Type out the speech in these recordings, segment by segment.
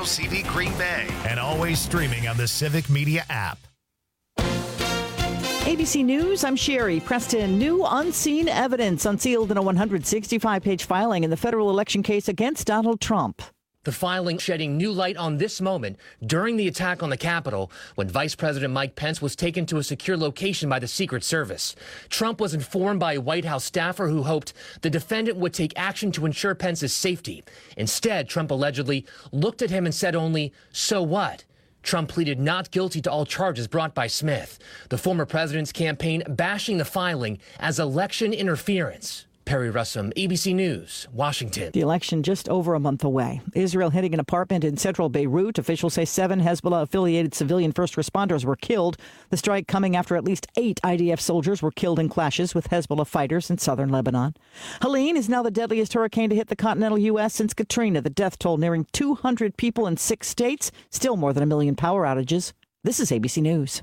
WCD Green Bay, and always streaming on the Civic Media app. ABC News, I'm Sherry Preston. New unseen evidence unsealed in a 165-page filing in the federal election case against Donald Trump. The filing shedding new light on this moment during the attack on the Capitol when Vice President Mike Pence was taken to a secure location by the Secret Service. Trump was informed by a White House staffer who hoped the defendant would take action to ensure Pence's safety. Instead, Trump allegedly looked at him and said only, "So what?" Trump pleaded not guilty to all charges brought by Smith. The former president's campaign bashing the filing as election interference. Perry Russum, ABC News, Washington. The election just over a month away. Israel hitting an apartment in central Beirut. Officials say 7 Hezbollah-affiliated civilian first responders were killed. The strike coming after at least 8 IDF soldiers were killed in clashes with Hezbollah fighters in southern Lebanon. Helene is now the deadliest hurricane to hit the continental U.S. since Katrina. The death toll nearing 200 people in 6 states. Still more than 1 million power outages. This is ABC News.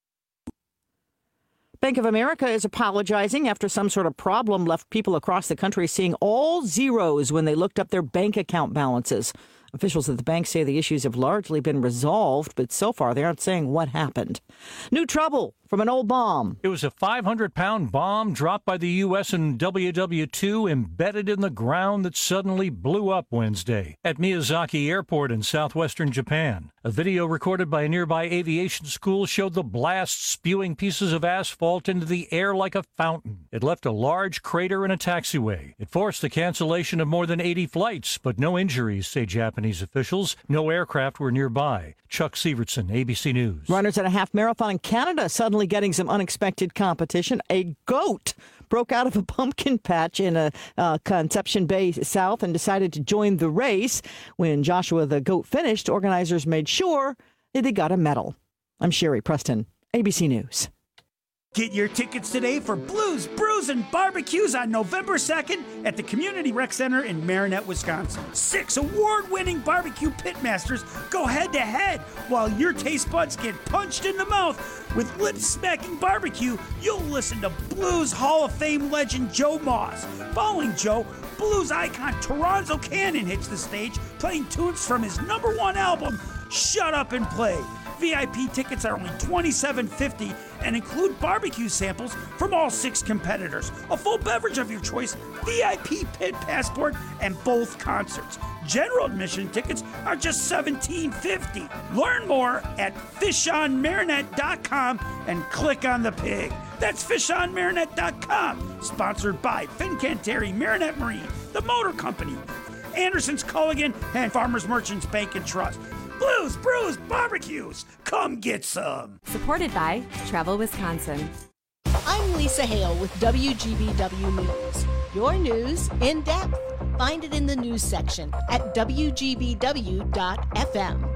Bank of America is apologizing after some sort of problem left people across the country seeing all zeros when they looked up their bank account balances. Officials at the bank say the issues have largely been resolved, but so far they aren't saying what happened. New trouble from an old bomb. It was a 500-pound bomb dropped by the U.S. in WW2 embedded in the ground that suddenly blew up Wednesday at Miyazaki Airport in southwestern Japan. A video recorded by a nearby aviation school showed the blast spewing pieces of asphalt into the air like a fountain. It left a large crater in a taxiway. It forced the cancellation of more than 80 flights, but no injuries, say Japanese officials. No aircraft were nearby. Chuck Sievertson, ABC News. Runners at a half marathon in Canada suddenly getting some unexpected competition. A goat broke out of a pumpkin patch in a Conception Bay South and decided to join the race. When Joshua the goat finished, organizers made sure that they got a medal. I'm Sherry Preston, ABC News. Get your tickets today for Blues, Brews, and Barbecues on November 2nd at the Community Rec Center in Marinette, Wisconsin. 6 award-winning barbecue pitmasters go head-to-head while your taste buds get punched in the mouth. With lip-smacking barbecue, you'll listen to Blues Hall of Fame legend Joe Moss. Following Joe, blues icon Toronzo Cannon hits the stage, playing tunes from his #1 album, Shut Up and Play. VIP tickets are only $27.50 and include barbecue samples from all 6 competitors, a full beverage of your choice, VIP pit passport, and both concerts. General admission tickets are just $17.50. Learn more at fishonmarinette.com and click on the pig. That's fishonmarinette.com. Sponsored by Fincantieri Marinette Marine, the Motor Company, Anderson's Culligan, and Farmers Merchants Bank and Trust. Blues, Brews, Barbecues. Come get some. Supported by Travel Wisconsin. I'm Lisa Hale with WGBW News. Your news in depth. Find it in the news section at WGBW.FM.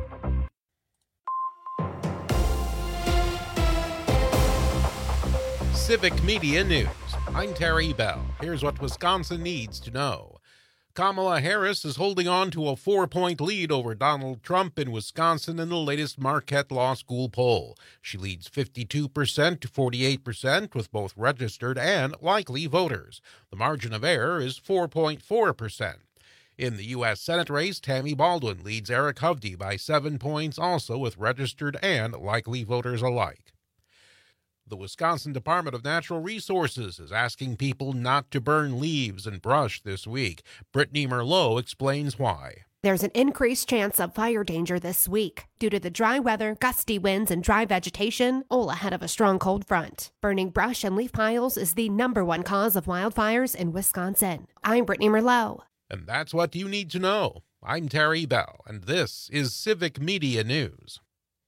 Civic Media News. I'm Terry Bell. Here's what Wisconsin needs to know. Kamala Harris is holding on to a 4-point lead over Donald Trump in Wisconsin in the latest Marquette Law School poll. She leads 52% to 48% with both registered and likely voters. The margin of error is 4.4%. In the U.S. Senate race, Tammy Baldwin leads Eric Hovde by 7 points, also with registered and likely voters alike. The Wisconsin Department of Natural Resources is asking people not to burn leaves and brush this week. Brittany Merlot explains why. There's an increased chance of fire danger this week due to the dry weather, gusty winds, and dry vegetation, all ahead of a strong cold front. Burning brush and leaf piles is the #1 cause of wildfires in Wisconsin. I'm Brittany Merlot. And that's what you need to know. I'm Terry Bell, and this is Civic Media News.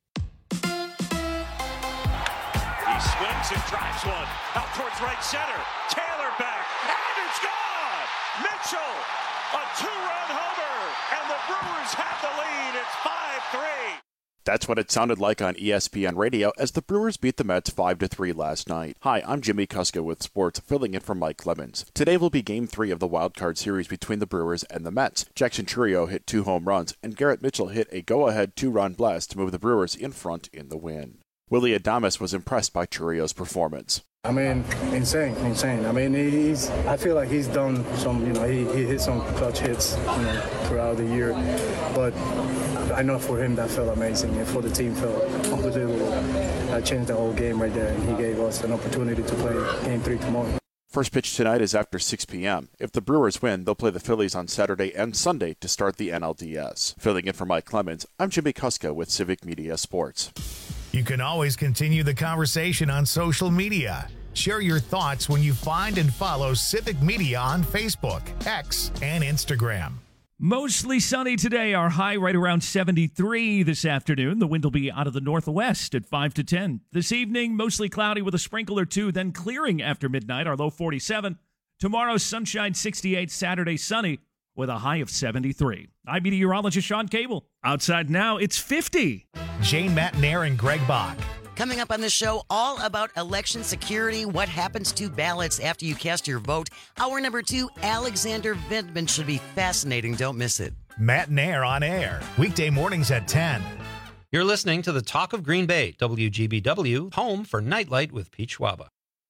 Swings and drives one out towards right center. Taylor back, and it's gone! Mitchell, a 2-run homer, and the Brewers have the lead. It's 5-3. That's what it sounded like on ESPN Radio as the Brewers beat the Mets 5-3 last night. Hi, I'm Jimmy Kuska with sports, filling in for Mike Clemens. Today will be Game 3 of the Wild Card Series between the Brewers and the Mets. Jackson Chourio hit 2 home runs, and Garrett Mitchell hit a go-ahead 2-run blast to move the Brewers in front in the win. Willy Adames was impressed by Chourio's performance. I mean, insane. I mean, I feel like he's done some, he hit some clutch hits, throughout the year. But I know for him that felt amazing, and for the team felt unbelievable. That changed the whole game right there, and he gave us an opportunity to play Game 3 tomorrow. First pitch tonight is after 6 p.m. If the Brewers win, they'll play the Phillies on Saturday and Sunday to start the NLDS. Filling in for Mike Clemens, I'm Jimmy Kuska with Civic Media Sports. You can always continue the conversation on social media. Share your thoughts when you find and follow Civic Media on Facebook, X, and Instagram. Mostly sunny today. Our high right around 73 this afternoon. The wind will be out of the northwest at 5 to 10. This evening, mostly cloudy with a sprinkle or two, then clearing after midnight, our low 47. Tomorrow, sunshine 68, Saturday sunny with a high of 73. I'm meteorologist Sean Cable. Outside now, it's 50. Jane Matnair and Greg Bach. Coming up on the show, all about election security, what happens to ballots after you cast your vote. Hour number 2, Alexander Vindman should be fascinating. Don't miss it. Matnair on air, weekday mornings at 10. You're listening to the Talk of Green Bay, WGBW, home for Nightlight with Pete Schwaba.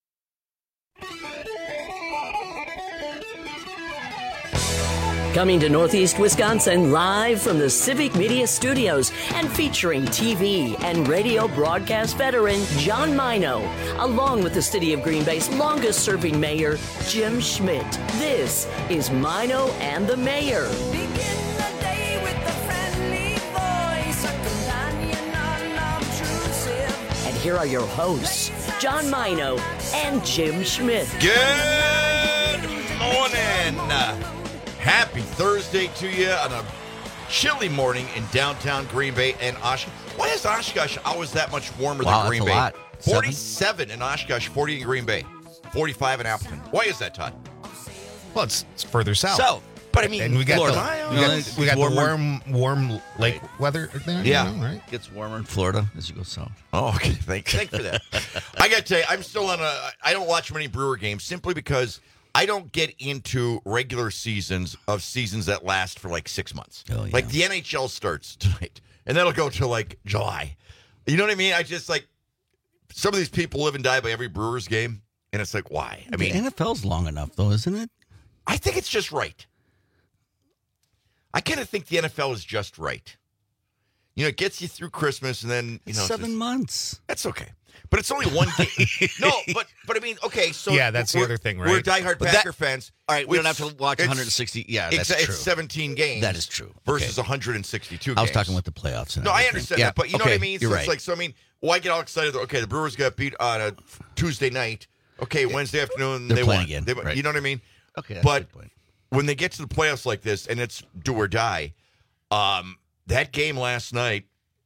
Coming to Northeast Wisconsin live from the Civic Media Studios and featuring TV and radio broadcast veteran John Mino, along with the city of Green Bay's longest-serving mayor, Jim Schmidt. This is Mino and the Mayor. And here are your hosts, John Mino and Jim Schmidt. Good morning. Happy Thursday to you on a chilly morning in downtown Green Bay and Oshkosh. Why is Oshkosh always that much warmer than Green Bay? Lot. 47 in Oshkosh, 40 in Green Bay, 45 in Appleton. Why is that, Todd? Well, it's further south. South. But I mean, and we got Florida. we got the warm lake weather there. Yeah, right. It gets warmer in Florida as you go south. Oh, okay. Thanks for that. I got to tell you, I'm still on I don't watch many Brewer games simply because I don't get into regular seasons that last for like 6 months. Oh, yeah. Like the NHL starts tonight, and that'll go till like July. You know what I mean? I just like some of these people live and die by every Brewers game, and it's like, why? I mean, the NFL's long enough, though, isn't it? I think it's just right. I kind of think the NFL is just right. You know, it gets you through Christmas, and then it's 7 months. That's okay. But it's only one game. No, but I mean, okay, so yeah, that's the other thing, right? We're diehard Packer fans. All right, we don't have to watch 160. Yeah, that's true. It's 17 games. That is true. Versus 162 games. I was talking with the playoffs. And no, I understand that, but you know what I mean? You're right. It's like, so I mean, why get all excited? Okay, the Brewers got beat on a Tuesday night. Okay, Wednesday afternoon, They're they playing won. again. Right. You know what I mean? Okay, that's but a good point. When they get to the playoffs like this, and it's do or die, that game last night,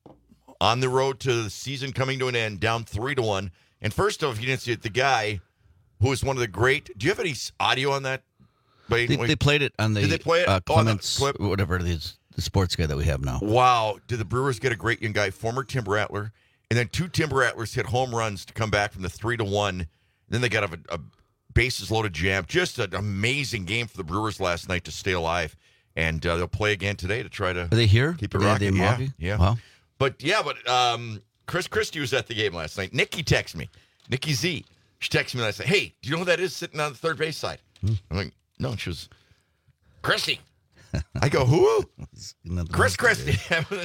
on the road to the season coming to an end, down 3-1. And first off, you didn't see it, the guy who is one of the great. Do you have any audio on that? They played it on the Did they play it? Clements, whatever it is, the sports guy that we have now. Wow. Did the Brewers get a great young guy, former Tim Rattler, and then 2 Tim Rattlers hit home runs to come back from the 3-1. Then they got a bases loaded jam. Just an amazing game for the Brewers last night to stay alive. And they'll play again today to try to Are they here? Keep it rocking. Yeah. Wow. But Chris Christie was at the game last night. Nikki texted me. Nikki Z. She texted me last night. Hey, do you know who that is sitting on the third base side? I'm like, no. And she was, Christie. I go, who? Chris Christie.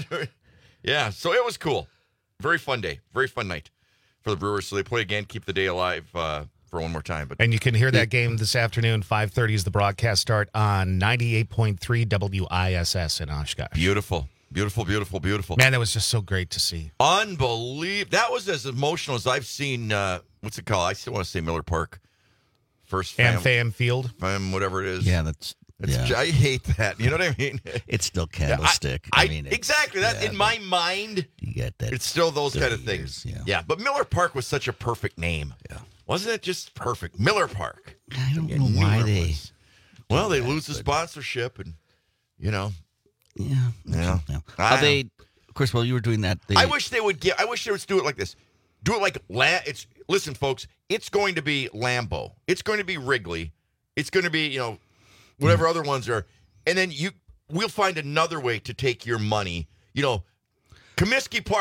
Yeah, so it was cool. Very fun day. Very fun night for the Brewers. So they play again, keep the day alive for one more time. And you can hear that game this afternoon. 5:30 is the broadcast start on 98.3 WISS in Oshkosh. Beautiful. Beautiful, beautiful, beautiful. Man, that was just so great to see. Unbelievable. That was as emotional as I've seen, what's it called? I still want to say Miller Park. First Fam Field? Whatever it is. Yeah, I hate that. You know what I mean? It's still Candlestick. I mean, exactly. That in my mind, you get that. It's still those kind of things. Yeah, but Miller Park was such a perfect name. Yeah. Wasn't it just perfect? Miller Park. I don't know why they... Well, they lose the sponsorship and, you know... Yeah. Of course, while you were doing that, I wish they would do it like this. Do it like listen, folks, it's going to be Lambeau. It's going to be Wrigley. It's going to be, whatever other ones are. And then we'll find another way to take your money. Comiskey Park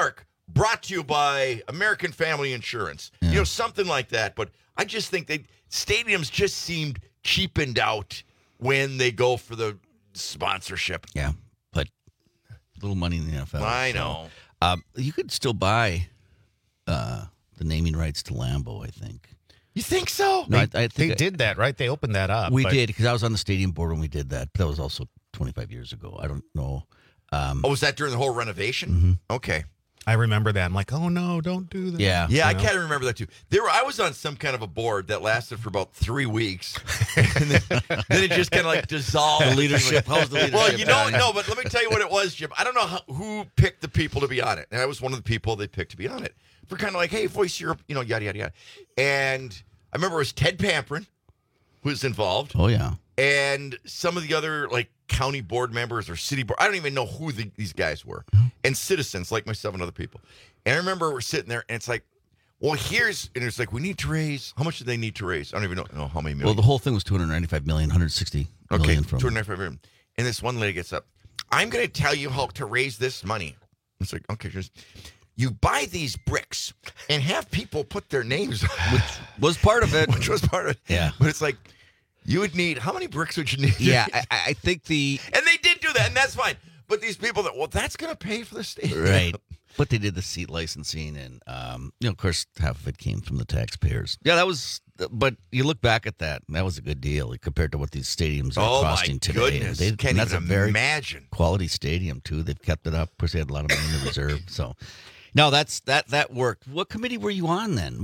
brought to you by American Family Insurance. You know, something like that. But I just think stadiums just seemed cheapened out when they go for the sponsorship. Yeah, but little money in the NFL. I know. You could still buy the naming rights to Lambeau, I think. You think so? No, I think they did that, right? They opened that up. We did, because I was on the stadium board when we did that. But that was also 25 years ago. I don't know. Was that during the whole renovation? Mm-hmm. Okay. I remember that. I'm like, oh, no, don't do that. Yeah. Yeah, I kind of remember that, too. I was on some kind of a board that lasted for about 3 weeks. And then it just kind of like dissolved. The leadership. How was the leadership? Well, no, but let me tell you what it was, Jim. I don't know who picked the people to be on it. And I was one of the people they picked to be on it. We're kind of like, hey, voice your, yada, yada, yada. And I remember it was Ted Pamprin who was involved. Oh, yeah. And some of the other, like, county board members or city board. I don't even know who these guys were. And citizens like myself and other people. And I remember we're sitting there, and it's like, well, and it's like, we need to raise, how much do they need to raise? I don't even know how many million. Well, the whole thing was $295 million, $160 million from. $295 million. And this one lady gets up, I'm going to tell you how to raise this money. It's like, okay, you buy these bricks and have people put their names on Which was part of it. Which was part of it. Yeah. But it's like, you would need, how many bricks would you need? Yeah, I think And they did do that, and that's fine. But these people that's going to pay for the stadium. Right. But they did the seat licensing, and, of course, half of it came from the taxpayers. Yeah, but you look back at that, and that was a good deal compared to what these stadiums are costing today. Oh, my goodness. Can't that's even a very imagine. Quality stadium, too. They've kept it up. Of course, they had a lot of money in the reserve. So, no, that worked. What committee were you on then?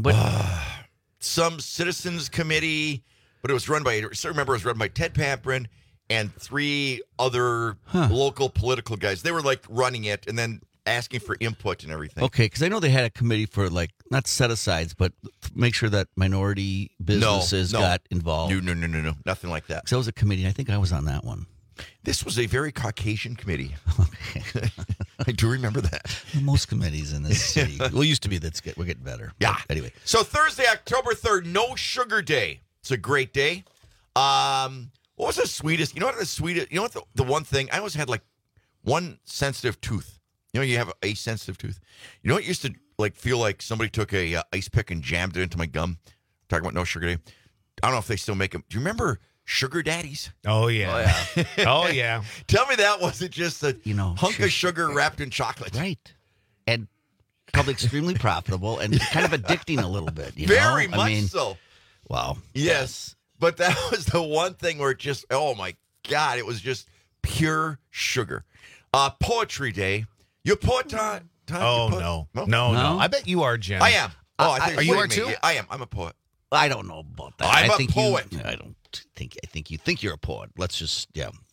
Some citizens committee, but it was run by Ted Pamprin and 3 other local political guys. They were like running it and then asking for input and everything. Okay, because I know they had a committee for not set-asides, but make sure that minority businesses got involved. No, nothing like that. Because that was a committee. I think I was on that one. This was a very Caucasian committee. Okay. I do remember that. Most committees in this city. Well, it used to be we're getting better. Yeah. But anyway. So Thursday, October 3rd, No Sugar Day. It's a great day. What was the sweetest? You know what the one thing? I always had like one sensitive tooth. You know, you have a sensitive tooth. You know what used to feel like somebody took a ice pick and jammed it into my gum? Talking about No Sugar Day. I don't know if they still make them. Do you remember Sugar Daddies? Oh, yeah. Oh, yeah. Tell me that wasn't just a hunk of sugar wrapped in chocolate. Right. And probably extremely profitable and kind of addicting a little bit. Very much so. Wow. Yes. But that was the one thing where it just, oh, my God, it was just pure sugar. Poetry Day. You a poet, Todd? Oh, no. I bet you are, Jen. I am. Are you are too? I am. I'm a poet. I don't know about that. I'm a poet. I think you think you're a poet. Let's just,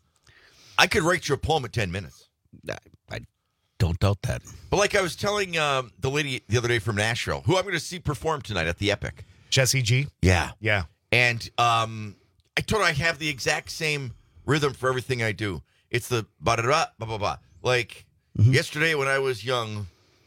I could write you a poem in 10 minutes. I don't doubt that. But like I was telling the lady the other day from Nashville, who I'm going to see perform tonight at the Epic. Jessie G? Yeah. Yeah. And I told her I have the exact same rhythm for everything I do. It's the ba-da-da, ba-ba-ba. Like yesterday when I was young,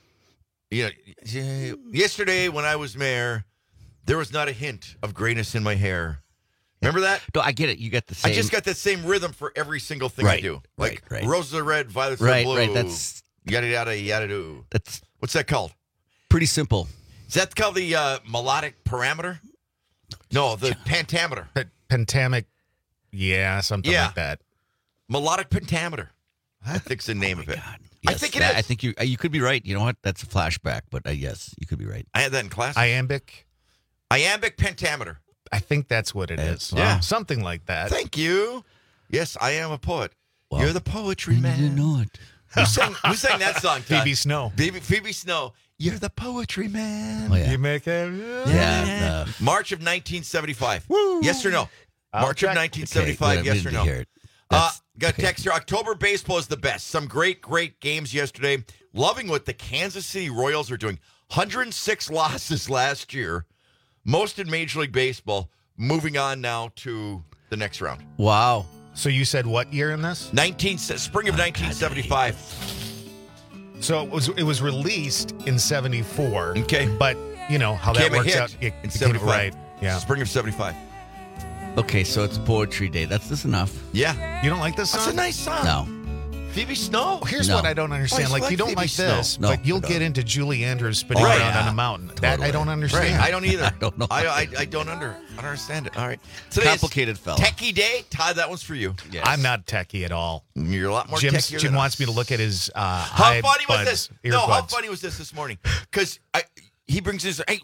yesterday when I was mayor, there was not a hint of grayness in my hair. Remember that? No, I get it. You got the same. I just got that same rhythm for every single thing I do. Like roses are red, violets are blue. Right, that's yada yada yada do. What's that called? Pretty simple. Is that called the melodic parameter? No, the pentameter. Pentamic, something like that. Melodic pentameter. I think's the name of it. God. Yes, I think it is. I think you could be right. You know what? That's a flashback, but yes, you could be right. I had that in class. Iambic pentameter. I think that's what it is. Yeah. Something like that. Thank you. Yes, I am a poet. Well, you're the poetry man. You know it. Who sang that song, Todd? Phoebe Snow. Phoebe Snow. You're the poetry man. Oh, yeah. You make it. Yeah. March of 1975. Woo. Yes or no? March of 1975. Yes or no? Got a text here. October baseball is the best. Some great games yesterday. Loving what the Kansas City Royals are doing. 106 losses last year. Most in Major League Baseball. Moving on now to the next round. Wow. So you said what year in this? Spring of 1975. So it was released in 74. Okay. But you know how that works out. In 75. Right. Yeah. Spring of 75. Okay, so it's Poetry Day. That's enough. Yeah. You don't like this song? That's a nice song. No. Phoebe Snow. Here's what I don't understand. Oh, you don't Phoebe like this, Snow. but you'll get into Julie Andrews spinning Right. around on a mountain. That I don't understand. Right. I don't either. I don't know. I don't understand it. All right. Today's Complicated fella. Techie Day. Todd, that one's for you. Yes. I'm not techie at all. You're a lot more Jim techier Jim than wants us. me to look at his How funny was this? earbuds. No, how funny was this morning? Because he brings his. Hey,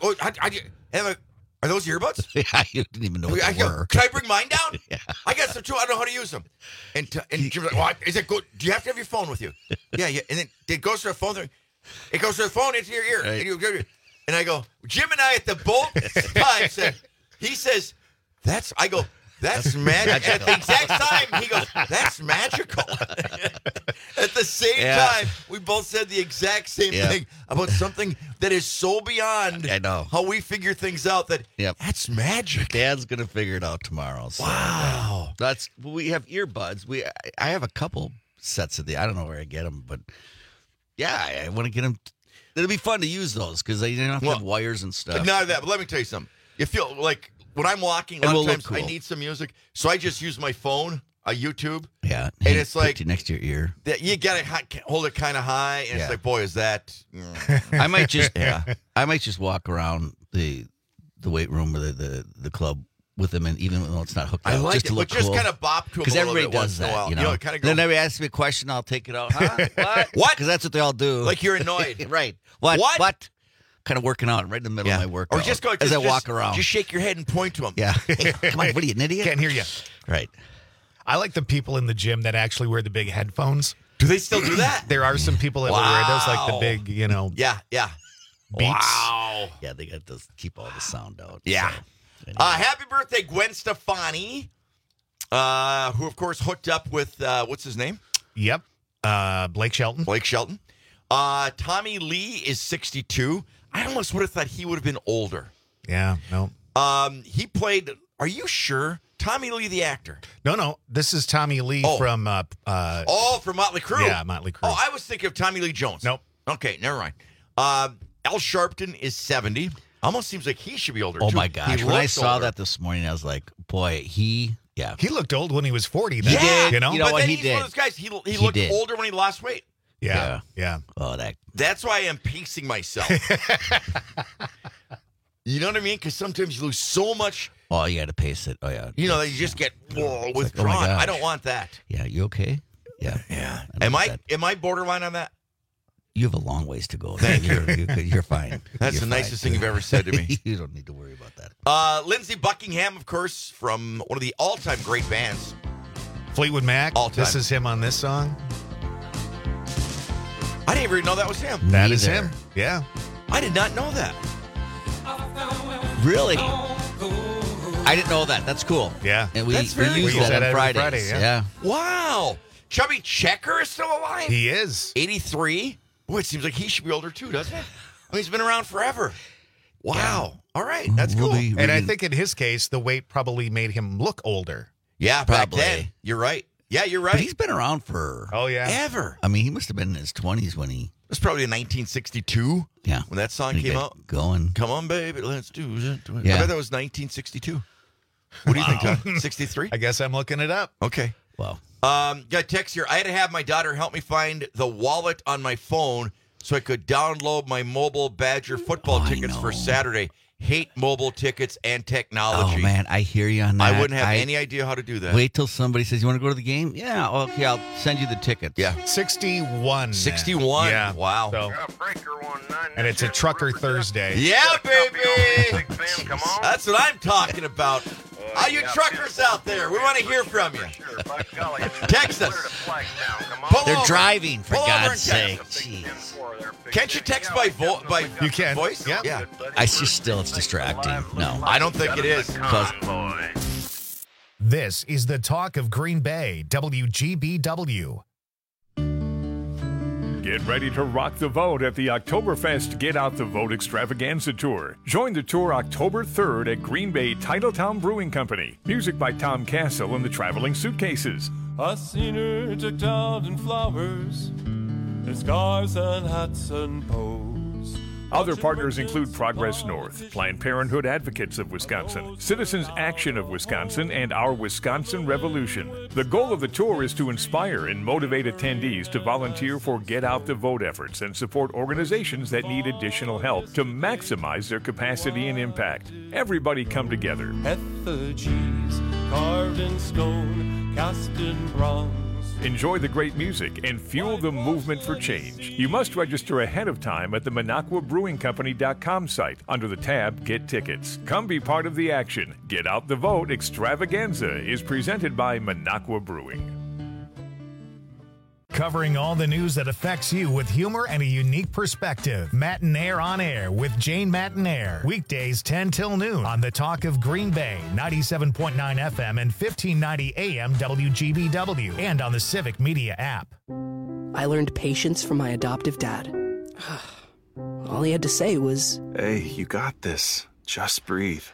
are those earbuds? Yeah, you didn't even know what they were. Can I bring mine down? I got some too. I don't know how to use them. And Jim's like, well, is it good? Do you have to have your phone with you? Yeah. And then it goes to the phone. It goes to the phone into your ear. Right. And I go, Jim and I at the both time said, he says, I go, that's magic. At the exact time, he goes, that's magical. At the same time, we both said the exact same thing about something that is so beyond how we figure things out that that's magic. Dad's going to figure it out tomorrow. So, wow. We have earbuds. I have a couple sets of I don't know where I get them, but I want to get them. It'll be fun to use those because they don't have to have wires and stuff. None of that, but let me tell you something. You feel like when I'm walking, a lot of times I need some music, so I just use my phone, YouTube. Yeah. And it's like next to your ear. You got to hold it kind of high, and it's like, boy, is that. I might just walk around the weight room or the club with them, and even though it's not hooked up, I like just to it, look but just cool. kind of bop to them because a little everybody bit does once in a that. while. You know, kind of go, then everybody asks me a question, I'll take it out. Huh? What? Because that's what they all do. Like you're annoyed, right? What? Kind of working out right in the middle of my workout. Or just go as I walk around. Just shake your head and point to them. Yeah. Hey, come on, what are you, an idiot? Can't hear you. Right. I like the people in the gym that actually wear the big headphones. Do they still do that? There are some people that will wear those, like the big, Yeah. Beats. Wow. Yeah, they got to keep all the sound out. Yeah. So, anyway. Happy birthday, Gwen Stefani, who, of course, hooked up with, what's his name? Yep. Blake Shelton. Tommy Lee is 62. I almost would have thought he would have been older. Yeah, no. He played, are you sure? Tommy Lee, the actor. No. This is Tommy Lee from... from Motley Crue. Yeah, Motley Crue. Oh, I was thinking of Tommy Lee Jones. Nope. Okay, never mind. Al Sharpton is 70. Almost seems like he should be older, Oh, too. my gosh. He When I looks saw older. that this morning, I was like, boy, he looked old when he was 40. Then, Yeah. You know? You know But what then he he's did? one of those guys, he looked did. older when he lost weight. Yeah. Oh, That's why I'm pacing myself. You know what I mean? Because sometimes you lose so much. Oh, you got to pace it. Oh, yeah. You know, that you just get withdrawn. gosh. I don't want that. Yeah, you okay? Yeah. Yeah. don't want that. Am I borderline on that? You have a long ways to go. Thank you. You're fine. That's the nicest thing you've ever said to me. You don't need to worry about that. Lindsey Buckingham, of course, from one of the all-time great bands. Fleetwood Mac. All time. This is him on this song. I didn't even know that was him. That is him. Yeah. I did not know that. Really? I didn't know that. That's cool. Yeah. And we That's very use cool. that on every Fridays. Friday, yeah. Yeah. Wow. Chubby Checker is still alive? He is. 83. Boy, it seems like he should be older too, doesn't it? I mean, he's been around forever. Wow. All right. That's cool. And I think in his case, the weight probably made him look older. Yeah, Probably. back then. You're right. Yeah, you're right. But he's been around for ever. I mean, he must have been in his 20s when he... It was probably in 1962 Yeah. when that song When he came got out. Going. Come on, baby, let's do it. Yeah. I bet that was 1962. What do you think, Todd? 63? I guess I'm looking it up. Okay. Wow. Got a text here. I had to have my daughter help me find the wallet on my phone so I could download my mobile Badger football tickets for Saturday. Hate mobile tickets and technology. Oh, man, I hear you on that. I wouldn't have any idea how to do that. Wait till somebody says, you want to go to the game? Yeah, okay, I'll send you the tickets. Yeah. 61. 61? Yeah. Wow. So, and it's a Trucker Thursday. Yeah, baby. That's what I'm talking about. All you truckers out there, we want to hear from you. Text us. They're driving, for Pull over God's and sake. text. Jeez. Can't you text by You can. voice? Yeah. Yeah. It's distracting. No. I don't think it is. This is the talk of Green Bay, WGBW. Get ready to rock the vote at the Oktoberfest Get Out the Vote Extravaganza Tour. Join the tour October 3rd at Green Bay Titletown Brewing Company. Music by Tom Castle and the Traveling Suitcases. I seen her decked out in flowers, in scarves and hats and bows. Other partners include Progress North, Planned Parenthood Advocates of Wisconsin, Citizens Action of Wisconsin, and Our Wisconsin Revolution. The goal of the tour is to inspire and motivate attendees to volunteer for Get Out the Vote efforts and support organizations that need additional help to maximize their capacity and impact. Everybody come together. Effigies carved in stone, cast in bronze. Enjoy the great music and fuel the movement for change. You must register ahead of time at the MinocquaBrewingCompany.com site under the tab Get Tickets. Come be part of the action. Get Out the Vote Extravaganza is presented by Minocqua Brewing. Covering all the news that affects you with humor and a unique perspective. Matinaire on Air with Jane Matinaire. Weekdays 10 till noon on the Talk of Green Bay, 97.9 FM and 1590 AM WGBW, and on the Civic Media app. I learned patience from my adoptive dad. All he had to say was, "Hey, you got this. Just breathe."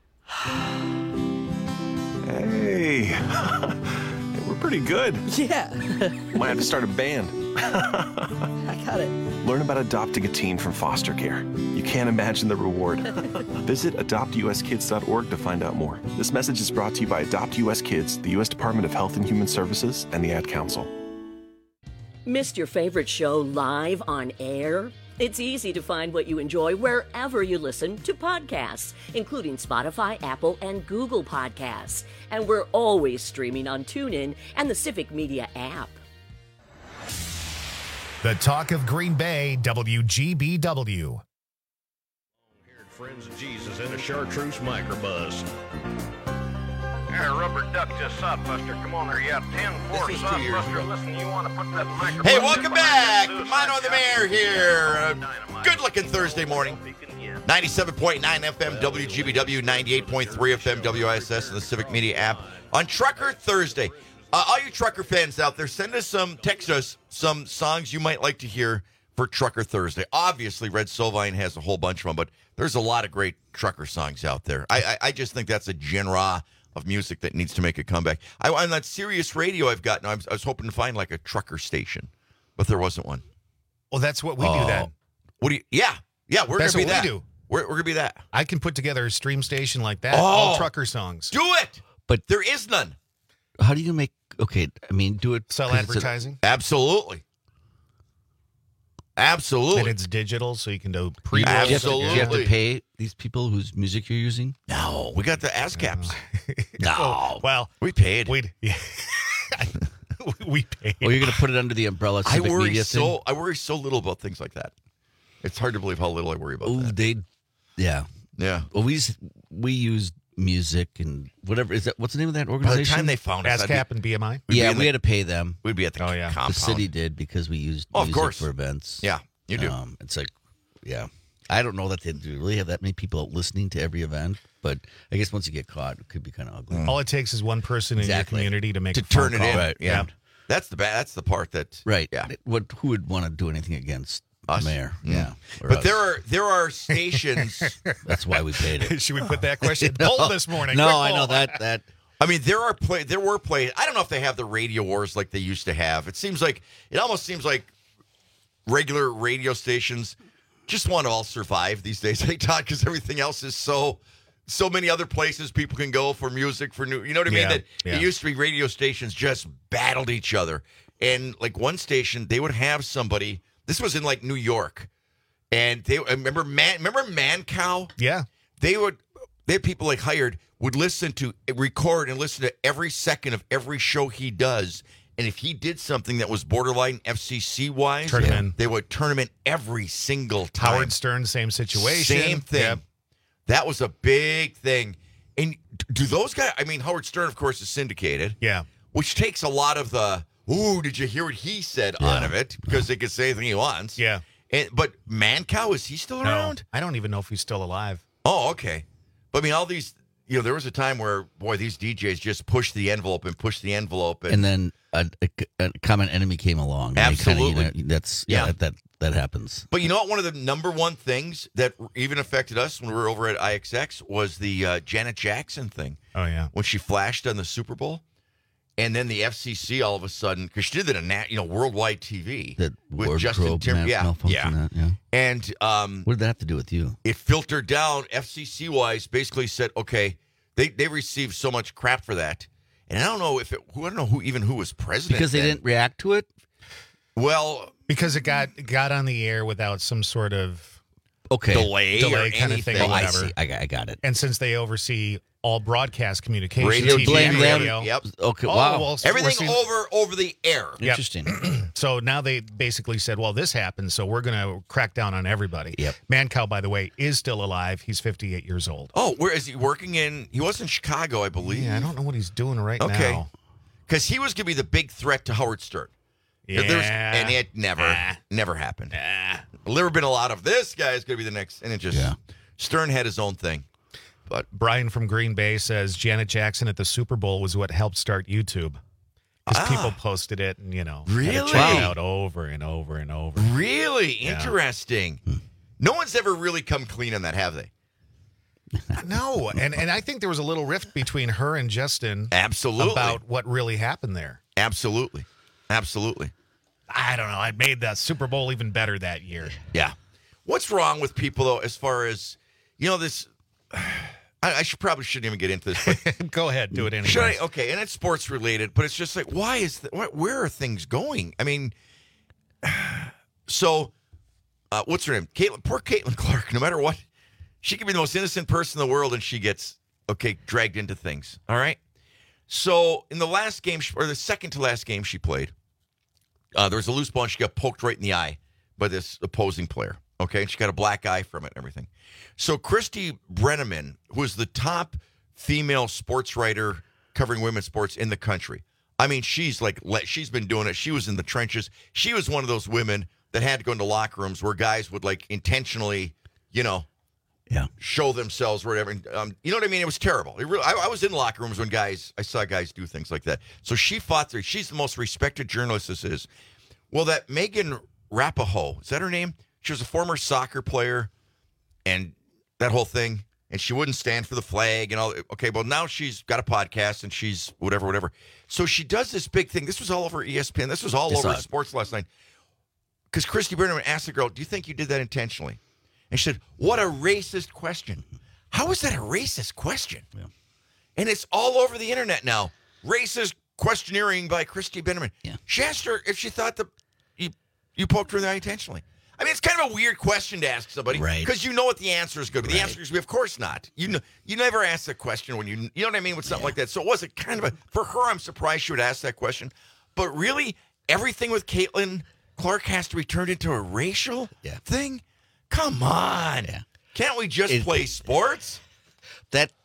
Hey. We're pretty good. Yeah. Might have to start a band. I got it. Learn about adopting a teen from foster care. You can't imagine the reward. Visit adoptuskids.org to find out more. This message is brought to you by Adopt US Kids, the U.S. Department of Health and Human Services, and the Ad Council. Missed your favorite show live on air? It's easy to find what you enjoy wherever you listen to podcasts, including Spotify, Apple, and Google Podcasts. And we're always streaming on TuneIn and the Civic Media app. The Talk of Green Bay, WGBW. Friends of Jesus in a chartreuse microbus. Here, Rubber Duck just Sodbuster. Come on there, you have 10-4 Sodbuster. Listen, you want to put that microphone... Hey, welcome back. Mino the Mayor here. Good-looking Thursday morning. 97.9 FM WGBW, 98.3 FM WISS, and the Civic Media app. On Trucker Thursday, all you trucker fans out there, text us some songs you might like to hear for Trucker Thursday. Obviously, Red Sovine has a whole bunch of them, but there's a lot of great trucker songs out there. I just think that's a genre of music that needs to make a comeback. On that Sirius Radio I've gotten, I was hoping to find like a trucker station, but there wasn't one. Well, that's what we do then. What do you? Yeah, we're that's gonna be what that. we do. We're gonna be that. I can put together a stream station like that. All trucker songs. Do it, but there is none. How do you make? Okay, I mean, do it. Sell advertising. Absolutely. And it's digital, so you can do pre-roll. Absolutely. Do you have to pay these people whose music you're using? No, we got the ASCAPs. No. Well, we paid. We paid. Well, you're going to put it under the umbrella Civic Media thing? I worry so little about things like that. It's hard to believe how little I worry about that. Yeah. Well, we use music and whatever. What's the name of that organization? By the time they found us, ASCAP and BMI? Yeah, we had to pay them. We'd be at the compound. The city did because we used music for events. Yeah, you do. It's like, I don't know that they really have that many people out listening to every event, but I guess once you get caught, it could be kind of ugly. All it takes is one person in your community to make a turn phone it call. in. Right, Yeah. That's the part that. Right. Yeah. Who would want to do anything against us? The mayor? Yeah. Or But us. there are stations. That's why we paid it. Should we put that question poll this morning? No, Quick I know poll. that. I mean, there were plays. I don't know if they have the radio wars like they used to have. It almost seems like regular radio stations just want to all survive these days. They talk because everything else is so many other places people can go for music, for new. You know what I mean? That it used to be radio stations just battled each other, and like one station they would have somebody. This was in like New York, and they remember Mancow. Yeah, they had people like hired would record and listen to every second of every show he does. And if he did something that was borderline FCC-wise, they would turn him in every single time. Howard Stern, same situation. Same thing. Yep. That was a big thing. And do those guys, I mean, Howard Stern, of course, is syndicated. Yeah. Which takes a lot of the, did you hear what he said out of it? Because they can say anything he wants. Yeah. But Mancow, is he still around? I don't even know if he's still alive. Oh, okay. But I mean, all these, there was a time where, these DJs just pushed the envelope. And then a common enemy came along. Absolutely. That happens. But you know what? One of the number one things that even affected us when we were over at IXX was the Janet Jackson thing. Oh, yeah. When she flashed on the Super Bowl. And then the FCC all of a sudden, because she did it on worldwide TV That with Justin Timberlake. Yeah. And what did that have to do with you? It filtered down FCC-wise, basically said, okay, they received so much crap for that. And I don't know who was president. Because they didn't react to it? Well, because it got on the air without some sort of delay kind of thing or whatever. I see. I got it. And since they oversee all broadcast communication, radio, TV, blame them. radio. Yep. Okay. Wow. Well, everything over the air. Yep. Interesting. So now they basically said, well, this happened, so we're going to crack down on everybody. Yep. Mancow, by the way, is still alive. He's 58 years old. Oh, where is he working in? He was in Chicago, I believe. Yeah, I don't know what he's doing right now. Okay. Because he was going to be the big threat to Howard Stern. Yeah. And it never happened. There's never been a lot of this guy is going to be the next. And it just, Stern had his own thing. But Brian from Green Bay says Janet Jackson at the Super Bowl was what helped start YouTube. Because people posted it and, really? had to check it out over and over and over. Really? Interesting. No one's ever really come clean on that, have they? No. And I think there was a little rift between her and Justin. Absolutely. About what really happened there. Absolutely. I don't know. I made the Super Bowl even better that year. Yeah. What's wrong with people, though, as far as, this... I shouldn't even get into this. But go ahead, do it anyway. Should I? Okay, and it's sports related, but it's just like, where are things going? I mean, so what's her name? Poor Caitlin Clark. No matter what, she can be the most innocent person in the world, and she gets dragged into things. All right. So in the last game, or the second to last game she played, there was a loose ball, and she got poked right in the eye by this opposing player. Okay, and she got a black eye from it and everything. So Christy Brenneman, who is the top female sports writer covering women's sports in the country. I mean, she's been doing it. She was in the trenches. She was one of those women that had to go into locker rooms where guys would intentionally, show themselves or whatever. And, you know what I mean? It was terrible. I was in locker rooms when I saw guys do things like that. So she fought through. She's the most respected journalist this is. Well, that Megan Rapinoe, is that her name? She was a former soccer player and that whole thing, and she wouldn't stand for the flag and all. Okay, well, now she's got a podcast and she's whatever. So she does this big thing. This was all over ESPN. This was all over sports last night. Because Christy Brenneman asked the girl, do you think you did that intentionally? And she said, what a racist question. How is that a racist question? Yeah. And it's all over the internet now. Racist questioneering by Christy Brenneman. Yeah. She asked her if she thought that you poked her in the eye intentionally. I mean, it's kind of a weird question to ask somebody, right? Because you know what the answer is going to be. The answer is, of course not. You never ask that question when you know what I mean with something like that. So it was kind of for her. I'm surprised she would ask that question, but really, everything with Caitlin Clark has to be turned into a racial thing. Come on, can't we just play sports? That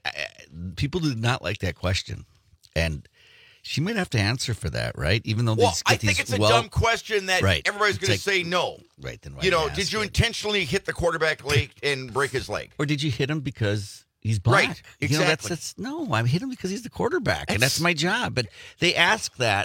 people do not like that question, and she might have to answer for that, right? Even though I think it's a dumb question that everybody's going to say no. Right, then why did you intentionally hit the quarterback leg and break his leg? Or did you hit him because he's black? Right, exactly. No, I hit him because he's the quarterback, and that's my job. But they ask that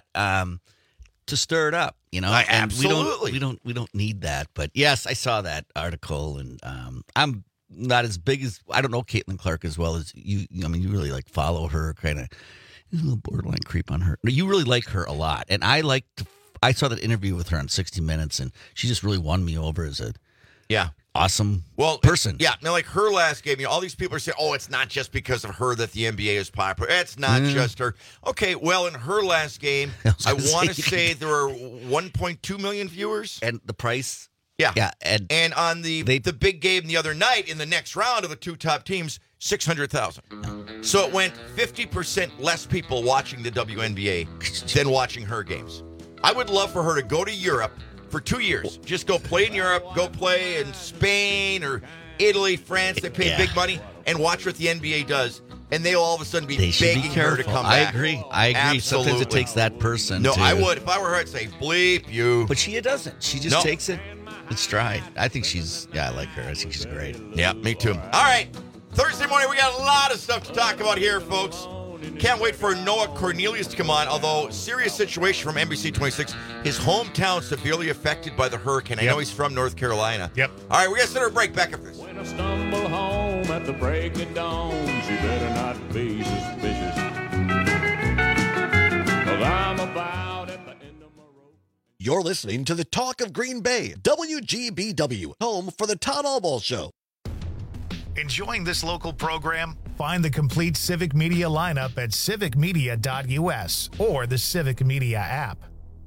to stir it up, absolutely. We don't need that. But yes, I saw that article, and I'm not as big as I don't know Caitlin Clark as well as you. I mean, you really follow her kind of. A little borderline creep on her. No, you really like her a lot, and I saw that interview with her on 60 Minutes, and she just really won me over as a awesome person. Now like her last game, all these people are saying, "Oh, it's not just because of her that the NBA is popular. It's not just her." Okay, well, in her last game, I want to say there were 1.2 million viewers, and the price. Yeah, and on the big game the other night in the next round of the two top teams, 600,000. So it went 50% less people watching the WNBA than watching her games. I would love for her to go to Europe for 2 years. Just go play in Europe, go play in Spain or Italy, France. They pay big money, and watch what the NBA does. And they'll all of a sudden be begging her to come back. I agree. Absolutely. Sometimes it takes that person. No, I would. If I were her, I'd say, bleep you. But she doesn't. She just takes it in stride. I think I like her. I think she's great. Yeah, me too. All right. Thursday morning, we got a lot of stuff to talk about here, folks. Can't wait for Noah Cornelius to come on, although serious situation from NBC 26. His hometown severely affected by the hurricane. I know he's from North Carolina. Yep. All right, we got to set our break back after this. When I stumble home at the break of dawn, you better not be suspicious. 'cause I'm about at the end of my rope. You're listening to the Talk of Green Bay, WGBW, home for the Todd Albaugh Show. Enjoying this local program? Find the complete Civic Media lineup at civicmedia.us or the Civic Media app.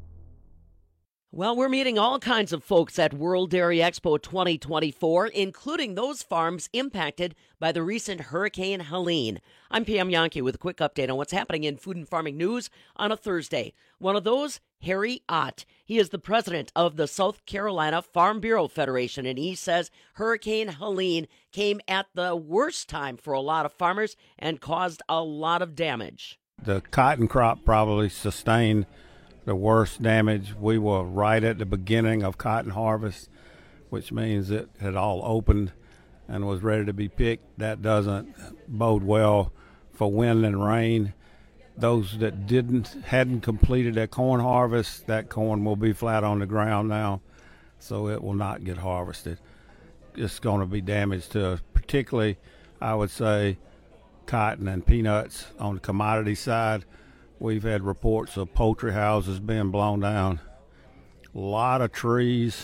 Well, we're meeting all kinds of folks at World Dairy Expo 2024, including those farms impacted by the recent Hurricane Helene. I'm Pam Yankee with a quick update on what's happening in food and farming news on a Thursday. One of those, Harry Ott. He is the president of the South Carolina Farm Bureau Federation, and he says Hurricane Helene came at the worst time for a lot of farmers and caused a lot of damage. The cotton crop probably sustained the worst damage. We were right at the beginning of cotton harvest, which means it had all opened and was ready to be picked. That doesn't bode well for wind and rain. Those that hadn't completed their corn harvest, that corn will be flat on the ground now, so it will not get harvested. It's going to be damaged to, particularly, I would say, cotton and peanuts on the commodity side. We've had reports of poultry houses being blown down. A lot of trees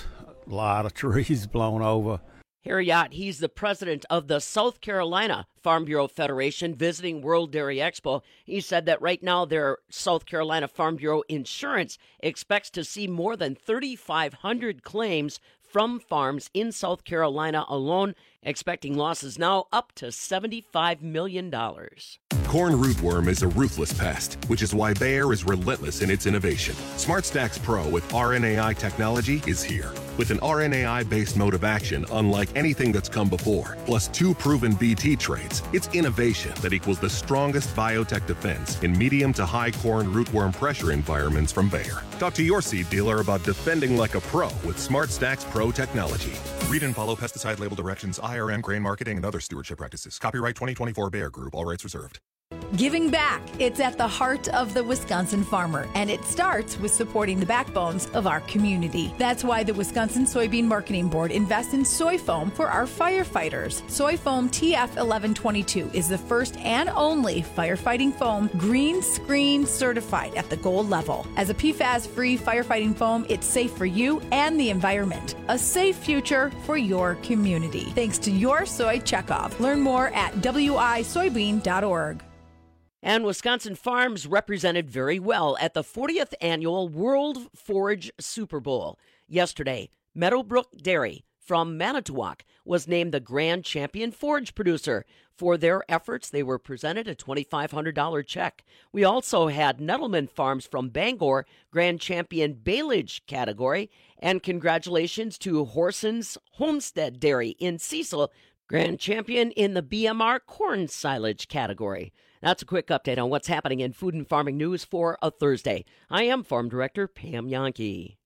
blown over. Harry Ott, he's the president of the South Carolina Farm Bureau Federation, visiting World Dairy Expo. He said that right now their South Carolina Farm Bureau Insurance expects to see more than 3,500 claims from farms in South Carolina alone, expecting losses now up to $75 million. Corn rootworm is a ruthless pest, which is why Bayer is relentless in its innovation. SmartStax Pro with RNAi technology is here. With an RNAi-based mode of action unlike anything that's come before, plus 2 proven BT traits, it's innovation that equals the strongest biotech defense in medium to high corn rootworm pressure environments from Bayer. Talk to your seed dealer about defending like a pro with SmartStax Pro technology. Read and follow pesticide label directions, IRM, grain marketing, and other stewardship practices. Copyright 2024 Bayer Group. All rights reserved. Giving back. It's at the heart of the Wisconsin farmer, and it starts with supporting the backbones of our community. That's why the Wisconsin Soybean Marketing Board invests in soy foam for our firefighters. Soy foam TF1122 is the first and only firefighting foam green screen certified at the gold level. As a PFAS-free firefighting foam, it's safe for you and the environment. A safe future for your community. Thanks to your soy checkoff. Learn more at wisoybean.org. And Wisconsin farms represented very well at the 40th annual World Forage Super Bowl. Yesterday, Meadowbrook Dairy from Manitowoc was named the Grand Champion Forage Producer. For their efforts, they were presented a $2,500 check. We also had Nettleman Farms from Bangor, Grand Champion Baleage category. And congratulations to Horson's Homestead Dairy in Cecil, Grand Champion in the BMR Corn Silage category. That's a quick update on what's happening in food and farming news for a Thursday. I am Farm Director Pam Yankee.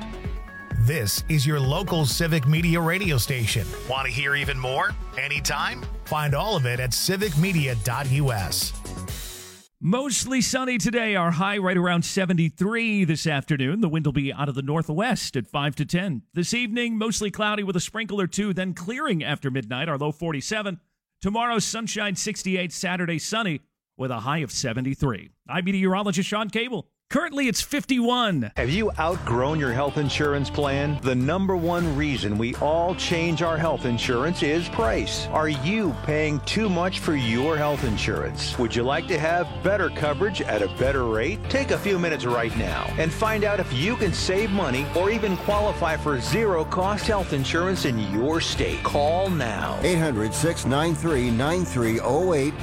This is your local Civic Media radio station. Want to hear even more? Anytime? Find all of it at civicmedia.us. Mostly sunny today. Our high right around 73 this afternoon. The wind will be out of the northwest at 5 to 10. This evening, mostly cloudy with a sprinkle or two, then clearing after midnight. Our low 47. Tomorrow, sunshine 68. Saturday, sunny with a high of 73. I'm meteorologist Sean Cable. Currently, it's 51. Have you outgrown your health insurance plan? The number one reason we all change our health insurance is price. Are you paying too much for your health insurance? Would you like to have better coverage at a better rate? Take a few minutes right now and find out if you can save money or even qualify for zero-cost health insurance in your state. Call now. 800-693-9308.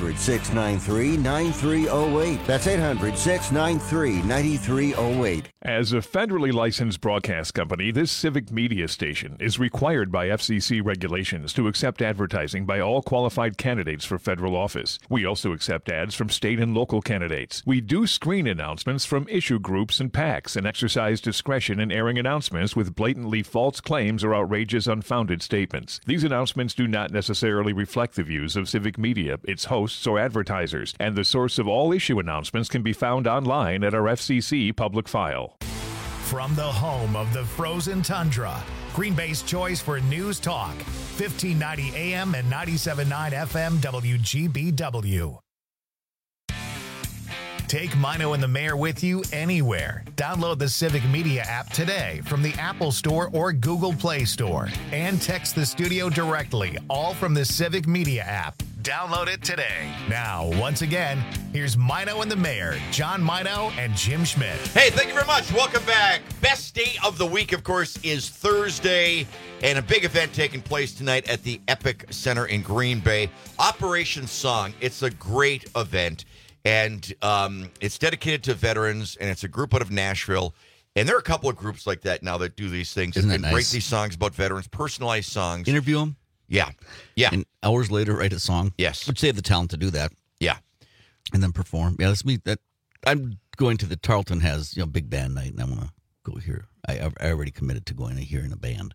800-693-9308. That's 800-693-9308. As a federally licensed broadcast company, this Civic Media station is required by FCC regulations to accept advertising by all qualified candidates for federal office. We also accept ads from state and local candidates. We do screen announcements from issue groups and PACs and exercise discretion in airing announcements with blatantly false claims or outrageous, unfounded statements. These announcements do not necessarily reflect the views of Civic Media, its hosts, or advertisers, and the source of all issue announcements can be found online at our FCC public file. From the home of the frozen tundra, Green Bay's choice for news talk, 1590 AM and 97.9 FM WGBW. Take Mino and the Mayor with you anywhere. Download the Civic Media app today from the Apple Store or Google Play Store. And text the studio directly, all from the Civic Media app. Download it today. Now, once again, here's Mino and the Mayor, John Mino and Jim Schmidt. Hey, thank you very much. Welcome back. Best day of the week, of course, is Thursday, and a big event taking place tonight at the Epic Center in Green Bay. Operation Song. It's a great event, and it's dedicated to veterans, and it's a group out of Nashville. And there are a couple of groups like that now that do these things. Isn't that and write nice? these songs about veterans, personalized songs. Interview them. Yeah. Yeah. And hours later, write a song. Yes. Which they have the talent to do that. Yeah. And then perform. Yeah, that's me. I'm going to the Tarleton has big band night, and I want to go here. I already committed to going to hear in a band.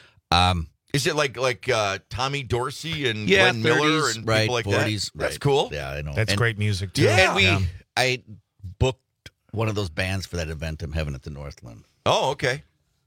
Is it like Tommy Dorsey and Yeah, Glenn Miller 30s, and right, people like 40s, that? That's right. cool. Yeah, I know. That's great music, too. Yeah. And I booked one of those bands for that event I'm having at the Northland. Oh, okay.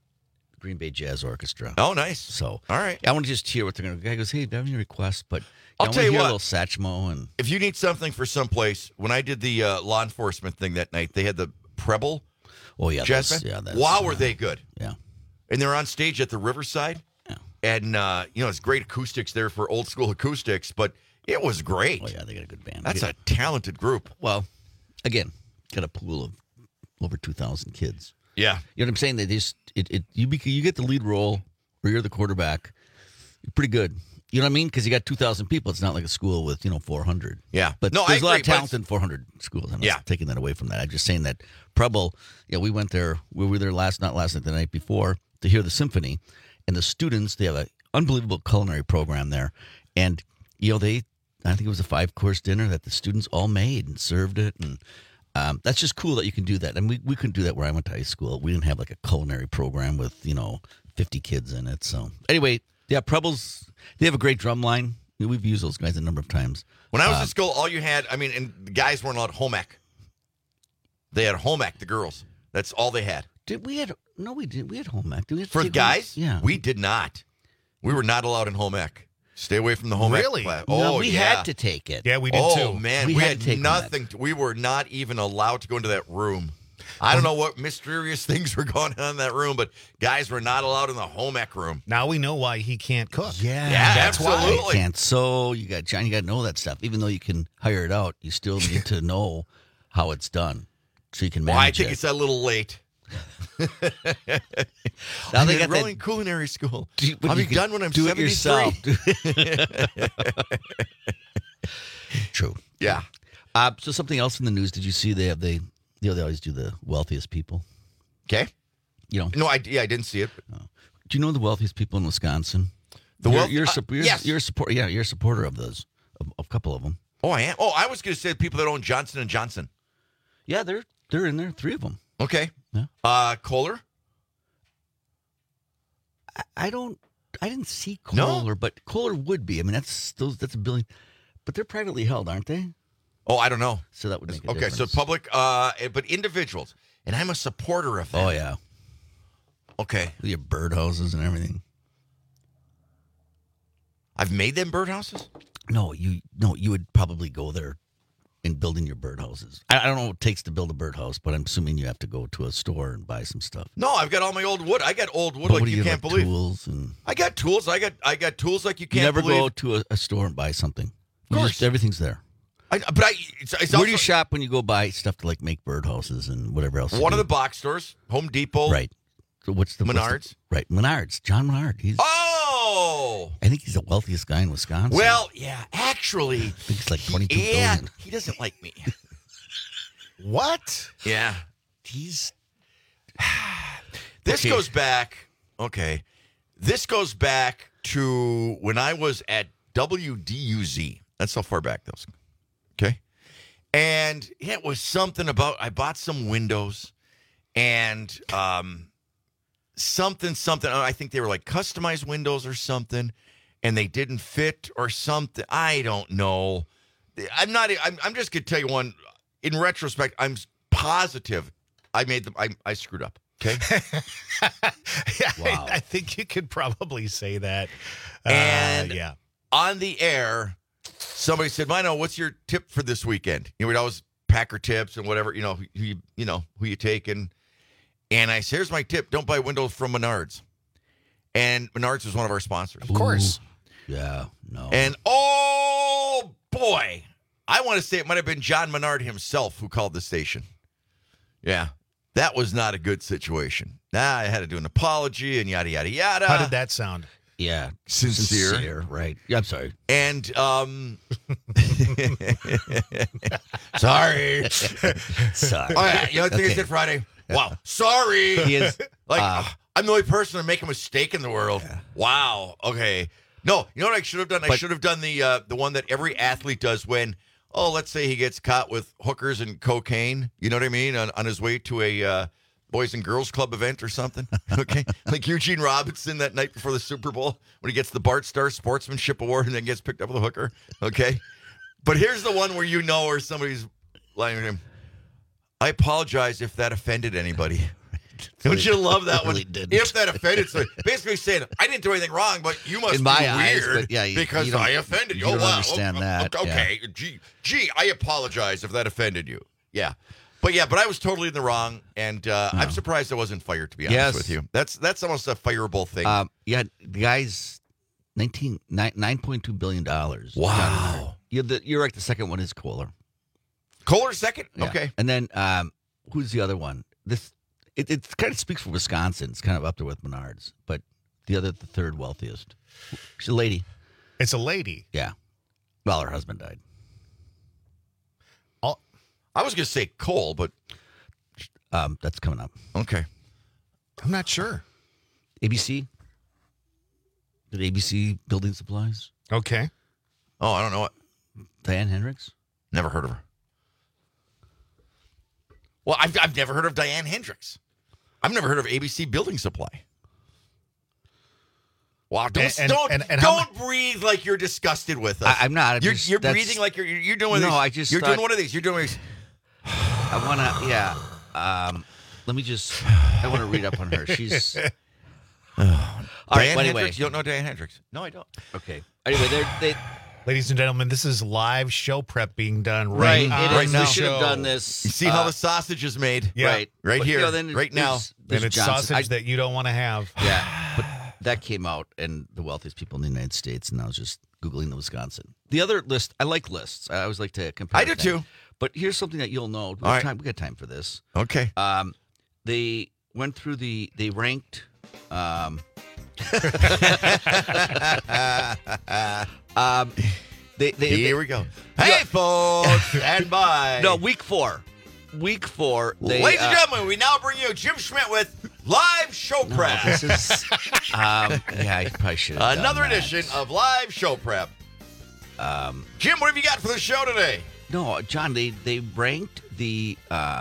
Green Bay Jazz Orchestra. Oh, nice. So, all right. I want to just hear what they're going to. The guy goes, "Hey, do you have any requests?" But I'll tell you hear what. a little Satchmo and If you need something for someplace, when I did the law enforcement thing that night, they had the Preble. Oh yeah, jazz band. Wow, were they good? Yeah. And they're on stage at the Riverside. Yeah. And it's great acoustics there for old school acoustics, but it was great. Oh yeah, they got a good band. That's a talented group. Well, again, got a pool of over 2,000 kids. Yeah. You know what I'm saying? They just you get the lead role or you're the quarterback. You're pretty good. You know what I mean? Because you got 2,000 people. It's not like a school with 400. Yeah. But No, there's I a lot agree, of but talent in 400 schools. I'm not Yeah. taking that away from that. I'm just saying that Preble. We went there. We were there not last night, the night before to hear the symphony, and the students. They have an unbelievable culinary program there, and I think it was a 5-course dinner that the students all made and served it, and that's just cool that you can do that. And we couldn't do that where I went to high school. We didn't have like a culinary program with 50 kids in it. So anyway, yeah, Preble's. They have a great drum line. We've used those guys a number of times. When I was in school, all you had, and the guys weren't allowed home ec. They had home ec, the girls. That's all they had. We had home ec. Did we have to For take guys? home? Yeah. We did not. We were not allowed in home ec. Stay away from the home ec class. No, Oh, we yeah. had to take it. Yeah, we did too. Oh, man. We We had had to take nothing. We were not even allowed to go into that room. I don't know what mysterious things were going on in that room, but guys were not allowed in the home ec room. Now we know why he can't cook. Yeah, that's why. absolutely. You can't sew. You got John. You got to know that stuff. Even though you can hire it out, you still need to know how it's done so you can Well, manage I think it. it's a little late. Now they I'm got enrolling that. culinary school. But I'll you be can done when I'm do it 73. yourself. True. Yeah. So something else in the news. Did you see they always do the wealthiest people? Okay. No, I didn't see it. Do you know the wealthiest people in Wisconsin? You're a supporter of those, of a couple of them. Oh, I am. Oh, I was going to say people that own Johnson & Johnson. Yeah, they're in there. 3 of them. Okay. Yeah. Kohler? I didn't see Kohler, but Kohler would be. That's a billion, but they're privately held, aren't they? Oh, I don't know. So that would make a okay. difference. So public, but individuals, and I'm a supporter of that. Oh yeah. Okay. With your birdhouses and everything. I've made them birdhouses. No, you would probably go there in building your birdhouses. I don't know what it takes to build a birdhouse, but I'm assuming you have to go to a store and buy some stuff. No, I've got all my old wood. I got old wood But like what do you have, can't like, believe. Tools and I got tools. I got tools like you you can't never believe. go to a store and buy something. Of course. Everything's there. It's Where also, do you shop when you go buy stuff to make birdhouses and whatever else? one of the box stores, Home Depot. Right. So what's the Menards? Right, Menards. John Menard. Oh. I think he's the wealthiest guy in Wisconsin. Well, yeah, actually. I think it's like 22 Yeah, billion. he doesn't like me. What? Yeah. He's. This Okay. goes back. Okay. This goes back to when I was at WDUZ. That's how far back those. Okay. And it was something about, I bought some windows and something. I think they were like customized windows or something, and they didn't fit or something. I don't know. I'm just going to tell you one. In retrospect, I'm positive I made them. I screwed up. Okay. Yeah, Wow. I think you could probably say that. And yeah. on the air, somebody said, Mino, what's your tip for this weekend? You would always Packer tips and whatever, who you take. And I said, here's my tip. Don't buy windows from Menards. And Menards is one of our sponsors. Of course. Yeah, no. And, oh, boy, I want to say it might have been John Menard himself who called the station. Yeah, that was not a good situation. I had to do an apology and yada, yada, yada. How did that sound? Yeah. Sincere. Right. Yeah, I'm sorry. And, sorry. Sorry. Oh, yeah, I think I said Friday. Wow. Sorry. He is, I'm the only person to make a mistake in the world. Yeah. Wow. Okay. No, you know what I should have done? I should have done the one that every athlete does when, let's say he gets caught with hookers and cocaine. You know what I mean? On his way to a Boys and Girls Club event or something. Okay. Like Eugene Robinson that night before the Super Bowl when he gets the Bart Starr Sportsmanship Award and then gets picked up with a hooker. Okay. But here's the one where or somebody's lying to him. I apologize if that offended anybody. Don't you love that one? Really didn't. If that offended, so basically saying, I didn't do anything wrong, but you must in be my weird eyes, but yeah, because I offended you. You don't understand that. Okay. Yeah. Gee, I apologize if that offended you. Yeah. But I was totally in the wrong, and I'm surprised I wasn't fired, to be honest with you. That's almost a fireable thing. The guy's $9.2 billion. Wow. You're right, the second one is Kohler. Kohler second? Yeah. Okay. And then who's the other one? It kind of speaks for Wisconsin. It's kind of up there with Menards, but the third wealthiest. She's a lady. It's a lady. Yeah. Well, her husband died. I was going to say Cole, but that's coming up. Okay. I'm not sure. ABC? Did ABC Building Supplies? Okay. Oh, I don't know what. Diane Hendricks? Never heard of her. Well, I've never heard of Diane Hendricks. I've never heard of ABC Building Supply. Wow! Don't breathe like you're disgusted with us. I'm not. You're breathing like you're doing. No, these. Doing one of these. You're doing. I want to. Yeah. Let me just. I want to read up on her. She's. All right. Anyway, Hendricks? You don't know Diane Hendricks? No, I don't. Okay. Anyway, they. Ladies and gentlemen, this is live show prep being done right now. We should have done this. You see how the sausage is made? Yeah. Right here, right now. And it's sausage that you don't want to have. Yeah, but that came out, and the wealthiest people in the United States, and I was just Googling the Wisconsin. The other list, I like lists. I always like to compare. I do too. But here's something that you'll know. We got time for this. Okay. They went through they ranked. Here we go. Hey, folks, stand by. No, week four. Ladies and gentlemen, we now bring you Jim Schmidt with Live Show Prep. This is, I probably should have another done edition of Live Show Prep. Jim, what have you got for the show today? No, John, they ranked the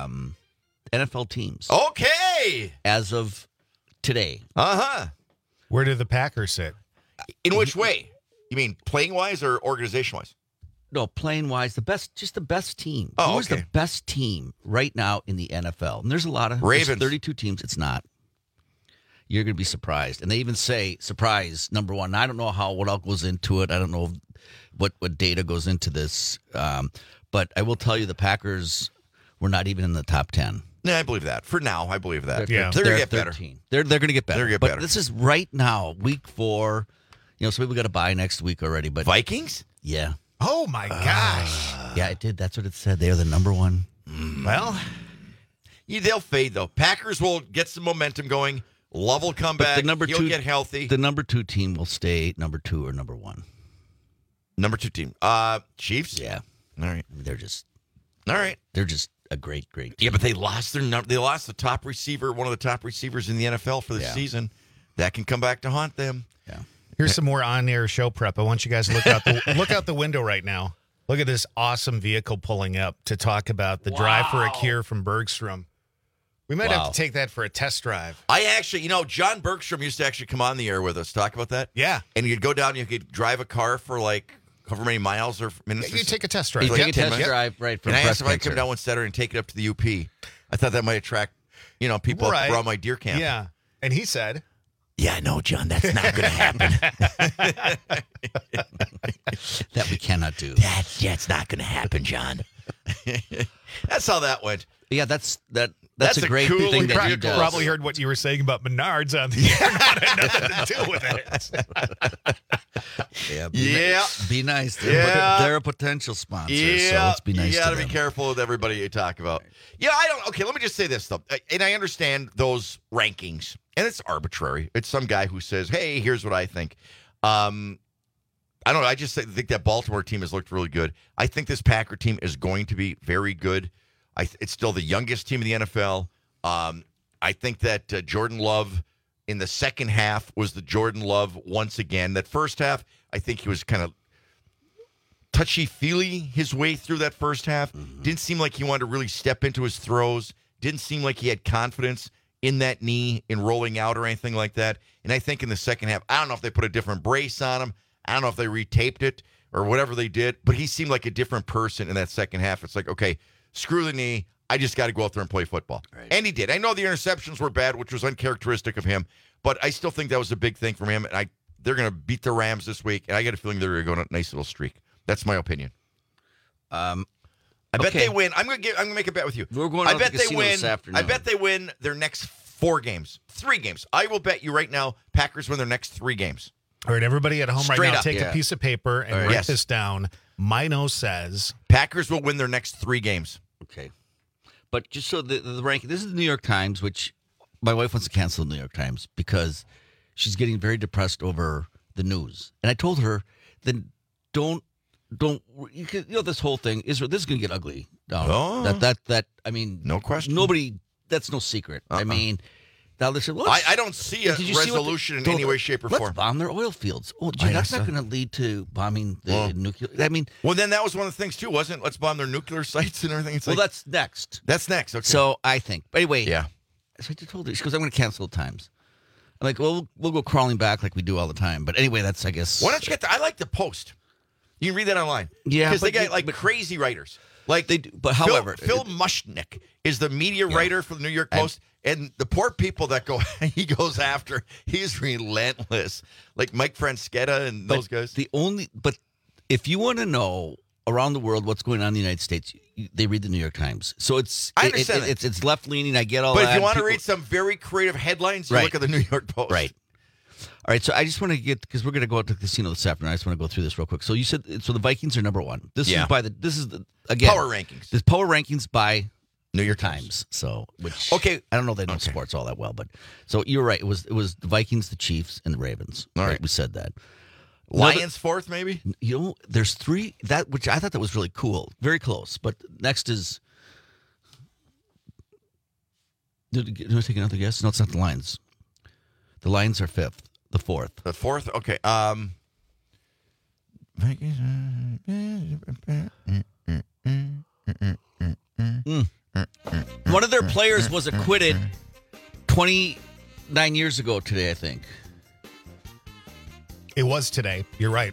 NFL teams. Okay. As of today. Uh-huh. Where do the Packers sit? In which way? You mean playing-wise or organization-wise? No, playing-wise, the best team. Oh, Who's the best team right now in the NFL? And there's a lot of Ravens. 32 teams. It's not. You're going to be surprised. And they even say, surprise, number one. I don't know what all goes into it. I don't know what data goes into this. But I will tell you the Packers were not even in the top 10. Yeah, I believe that. For now, I believe that. They're going to get better. They're going to get better. They're going to get but better. This is right now, week 4. So we got to buy next week already. But Vikings? Yeah. Oh, my gosh. Yeah, it did. That's what it said. They are the number one. Well, they'll fade, though. Packers will get some momentum going. Love will come back. He'll get healthy. The number 2 team will stay number 2 or number 1. Number 2 team. Chiefs? Yeah. All right. They're just. All right. They're just a great team. Yeah, but they lost they lost the top receiver, one of the top receivers in the NFL for the season. That can come back to haunt them. Yeah. Here's some more on-air show prep. I want you guys to look out the window right now. Look at this awesome vehicle pulling up to talk about the Drive for a Cure from Bergstrom. We might have to take that for a test drive. I actually, John Bergstrom used to actually come on the air with us, talk about that. Yeah. And you'd go down, you could drive a car for like however many miles or minutes. You take a test drive. You take a test drive, right? And I asked if I could come down one Saturday and take it up to the UP. I thought that might attract, people up around my deer camp. Yeah. And he said... Yeah, no, John, that's not going to happen. That we cannot do. That's not going to happen, John. That's how that went. Yeah, that's a great cool thing that he does. Probably heard what you were saying about Menards on the air. Not had nothing to do with it. Be nice. They're a potential sponsor, so let's be nice You to got to them. be careful with everybody you talk about. Yeah, I don't. Okay, let me just say this, though. And I understand those rankings, and it's arbitrary. It's some guy who says, hey, here's what I think. I don't know. I just think that Baltimore team has looked really good. I think this Packer team is going to be very good. It's still the youngest team in the NFL. I think that Jordan Love in the second half was the Jordan Love once again. That first half, I think he was kind of touchy-feely his way through that first half. Didn't seem like he wanted to really step into his throws. Didn't seem like he had confidence in that knee in rolling out or anything like that. And I think in the second half, I don't know if they put a different brace on him. I don't know if they retaped it or whatever they did, but he seemed like a different person in that second half. It's like, okay, screw the knee. I just got to go out there and play football. Right. And he did. I know the interceptions were bad, which was uncharacteristic of him, but I still think that was a big thing from him. And they're going to beat the Rams this week, and I got a feeling they're going to go on a nice little streak. That's my opinion. I bet they win. I'm going to make a bet with you. We're going. I bet they win. This afternoon. I bet they win their next 3 games. I will bet you right now, Packers win their next 3 games. All right, everybody at home Straight right now, up. take a piece of paper and write this down. Mino says Packers will win their next 3 games. Okay. But just so the ranking, this is the New York Times, which my wife wants to cancel the New York Times because she's getting very depressed over the news. And I told her, then don't, this whole thing, this is going to get ugly. That, I mean, no question. That's no secret. I mean, now listen, I don't see a resolution in any way, shape, or form. Let's bomb their oil fields. Oh, gee, that's not going to lead to bombing the nuclear. I mean, well, then that was one of the things too, wasn't it? Let's bomb their nuclear sites and everything. It's that's next. That's next. Okay. So I think. But anyway, yeah. So I told her. She goes, "I'm going to cancel the Times." I'm like, "Well, we'll go crawling back like we do all the time." But anyway, that's I guess. Why don't you get I like the Post. You can read that online. Yeah, because they got crazy writers. Like they do. But however, Phil Mushnick is the media writer for the New York Post. And the poor people that he goes after, he's relentless. Like Mike Franschetta and those guys. But if you want to know around the world what's going on in the United States, they read the New York Times. So I understand it's left leaning. I get all that. But if you want to read some very creative headlines, you look at the New York Post. Right. All right, so I just want to get, because we're going to go out to the casino this afternoon. I just want to go through this real quick. So you said, the Vikings are number 1. This is again power rankings. This power rankings by New York Times. So, which I don't know, they know sports all that well, but so you're right. It was the Vikings, the Chiefs, and the Ravens. All right, we said that. Lions 4th, maybe. There's 3 which I thought that was really cool, very close. But next is. Did I take another guess? No, it's not the Lions. The Lions are 5th. The 4th. The 4th. Okay. One of their players was acquitted 29 years ago today, I think. It was today. You're right.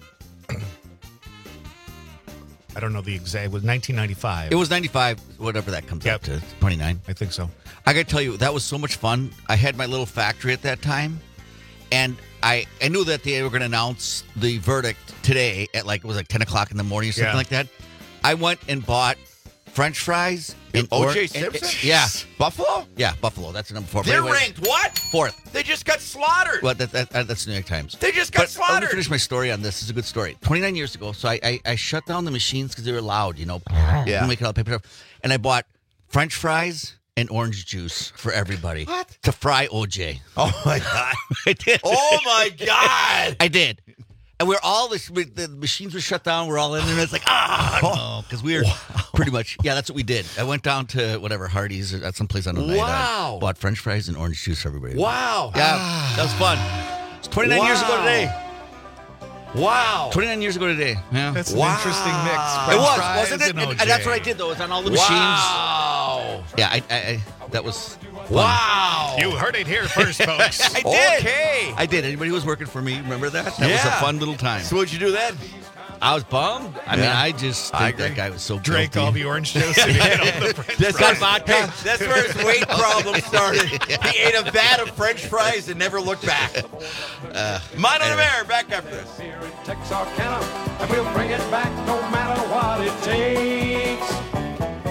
I don't know the exact. It was 1995. It was 95, whatever that comes up to. 29. I think so. I got to tell you, that was so much fun. I had my little factory at that time, and I knew that they were going to announce the verdict today at it was 10 o'clock in the morning or something like that. I went and bought French fries. And O.J. Simpson? Yeah. Buffalo? Yeah, Buffalo. That's the number 4. They're ranked what? 4th. They just got slaughtered. Well, that's the New York Times. They just got slaughtered. Let me finish my story on this. It's a good story. 29 years ago, so I shut down the machines because they were loud, making all the paper stuff. And I bought French fries and orange juice for everybody. What? To fry OJ. Oh, my God. I did. Oh, my God. I did. And we're all, the machines were shut down. We're all in there. And it's like, no. Because we were pretty much, that's what we did. I went down to whatever, Hardee's or at some place on the night. Wow. Bought French fries and orange juice for everybody. Wow. Yeah, that was fun. It's 29 years ago today. Wow. 29 years ago today. Yeah. That's an interesting mix. It was, wasn't it? And that's what I did, though. It was on all the machines. Wow. Yeah, I that was fun. Wow. You heard it here first, folks. I did. Okay. I did. Anybody who was working for me, remember that? That was a fun little time. So what'd you do then? I was bummed. I mean, I just think that guy was so drank guilty. all the orange juice and ate all the French That's fries. vodka. That's where his weight problem started. He ate a vat of French fries and never looked back. Mine on the Bear, back after this. Here in Texarkana, and we'll bring it back no matter what it takes.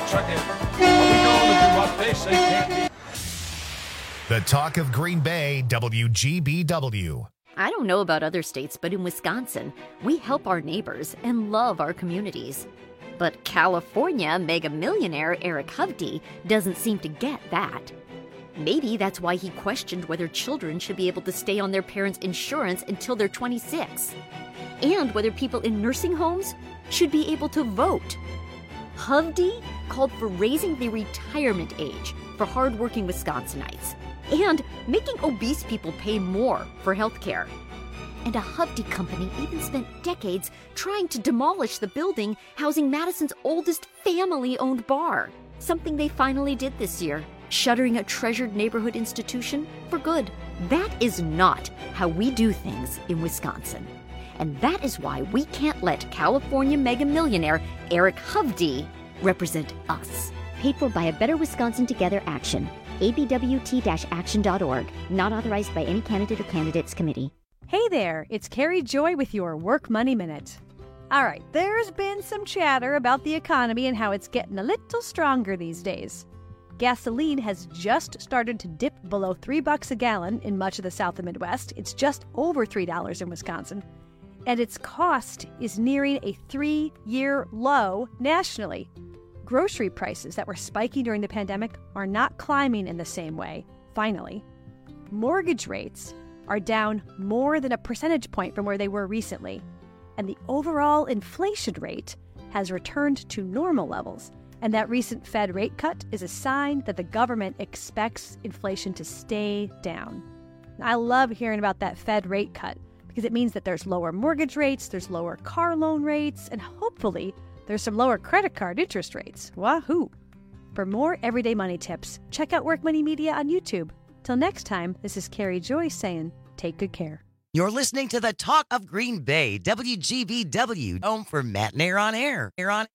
trucking. Are we going to do what they say can't be? The Talk of Green Bay, WGBW. I don't know about other states, but in Wisconsin, we help our neighbors and love our communities. But California mega millionaire Eric Hovde doesn't seem to get that. Maybe that's why he questioned whether children should be able to stay on their parents' insurance until they're 26, and whether people in nursing homes should be able to vote. Hovde called for raising the retirement age for hardworking Wisconsinites and making obese people pay more for health care. And a Hovde company even spent decades trying to demolish the building housing Madison's oldest family-owned bar, something they finally did this year, shuttering a treasured neighborhood institution for good. That is not how we do things in Wisconsin. And that is why we can't let California mega millionaire Eric Hovde represent us. Paid for by a Better Wisconsin Together Action. abwt-action.org. Not authorized by any candidate or candidates committee. Hey there, it's Carrie Joy with your Work Money Minute. All right, there's been some chatter about the economy and how it's getting a little stronger these days. Gasoline has just started to dip below $3 a gallon in much of the South and Midwest. It's just over $3 in Wisconsin. And its cost is nearing a 3-year low nationally. Grocery prices that were spiking during the pandemic are not climbing in the same way, finally. Mortgage rates are down more than a percentage point from where they were recently. And the overall inflation rate has returned to normal levels. And that recent Fed rate cut is a sign that the government expects inflation to stay down. I love hearing about that Fed rate cut because it means that there's lower mortgage rates, there's lower car loan rates, and hopefully there's some lower credit card interest rates. Wahoo! For more everyday money tips, check out Work Money Media on YouTube. Till next time, this is Carrie Joy saying, take good care. You're listening to the Talk of Green Bay, WGBW, home for Matt and Air on Air.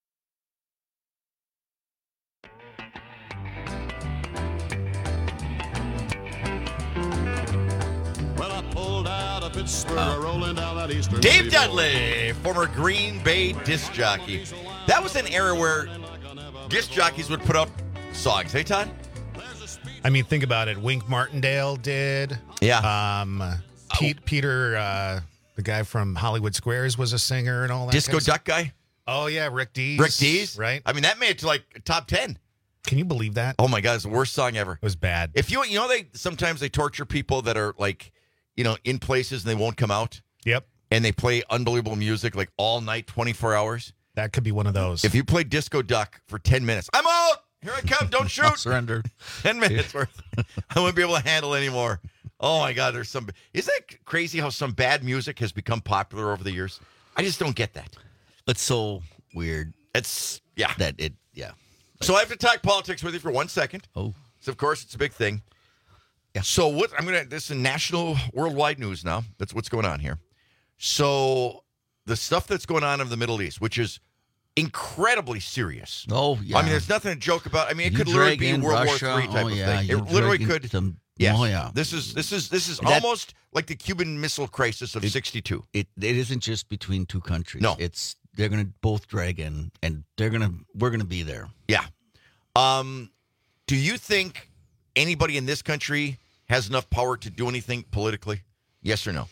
Rolling down that eastern Dave Dudley, former Green Bay disc jockey. That was an era where disc jockeys would put out songs. Hey, Todd? I mean, think about it. Wink Martindale did. Yeah. Peter, the guy from Hollywood Squares, was a singer and all that. Disco Duck guy? Oh, yeah. Rick Dees. Rick Dees? Right. I mean, that made it to like top 10. Can you believe that? Oh, my God. It's the worst song ever. It was bad. If you know, sometimes they torture people that are like, in places and they won't come out. Yep. And they play unbelievable music like all night, 24 hours. That could be one of those. If you play Disco Duck for 10 minutes, I'm out. Here I come. Don't shoot. I'll surrender. 10 minutes worth. I won't be able to handle anymore. Oh, my God. Isn't that crazy how some bad music has become popular over the years? I just don't get that. It's so weird. Yeah. Yeah. So I have to talk politics with you for 1 second. Oh. So, of course, it's a big thing. Yeah. So this is national, worldwide news now. That's what's going on here. So the stuff that's going on in the Middle East, which is incredibly serious. Oh, yeah. I mean, there's nothing to joke about. I mean, it could literally be World War III type of thing. It literally could. Yes. Oh, yeah. This is almost like the Cuban Missile Crisis of 62. It isn't just between two countries. No. They're going to both drag in, and we're going to be there. Yeah. Do you think anybody in this country has enough power to do anything politically? Yes or no?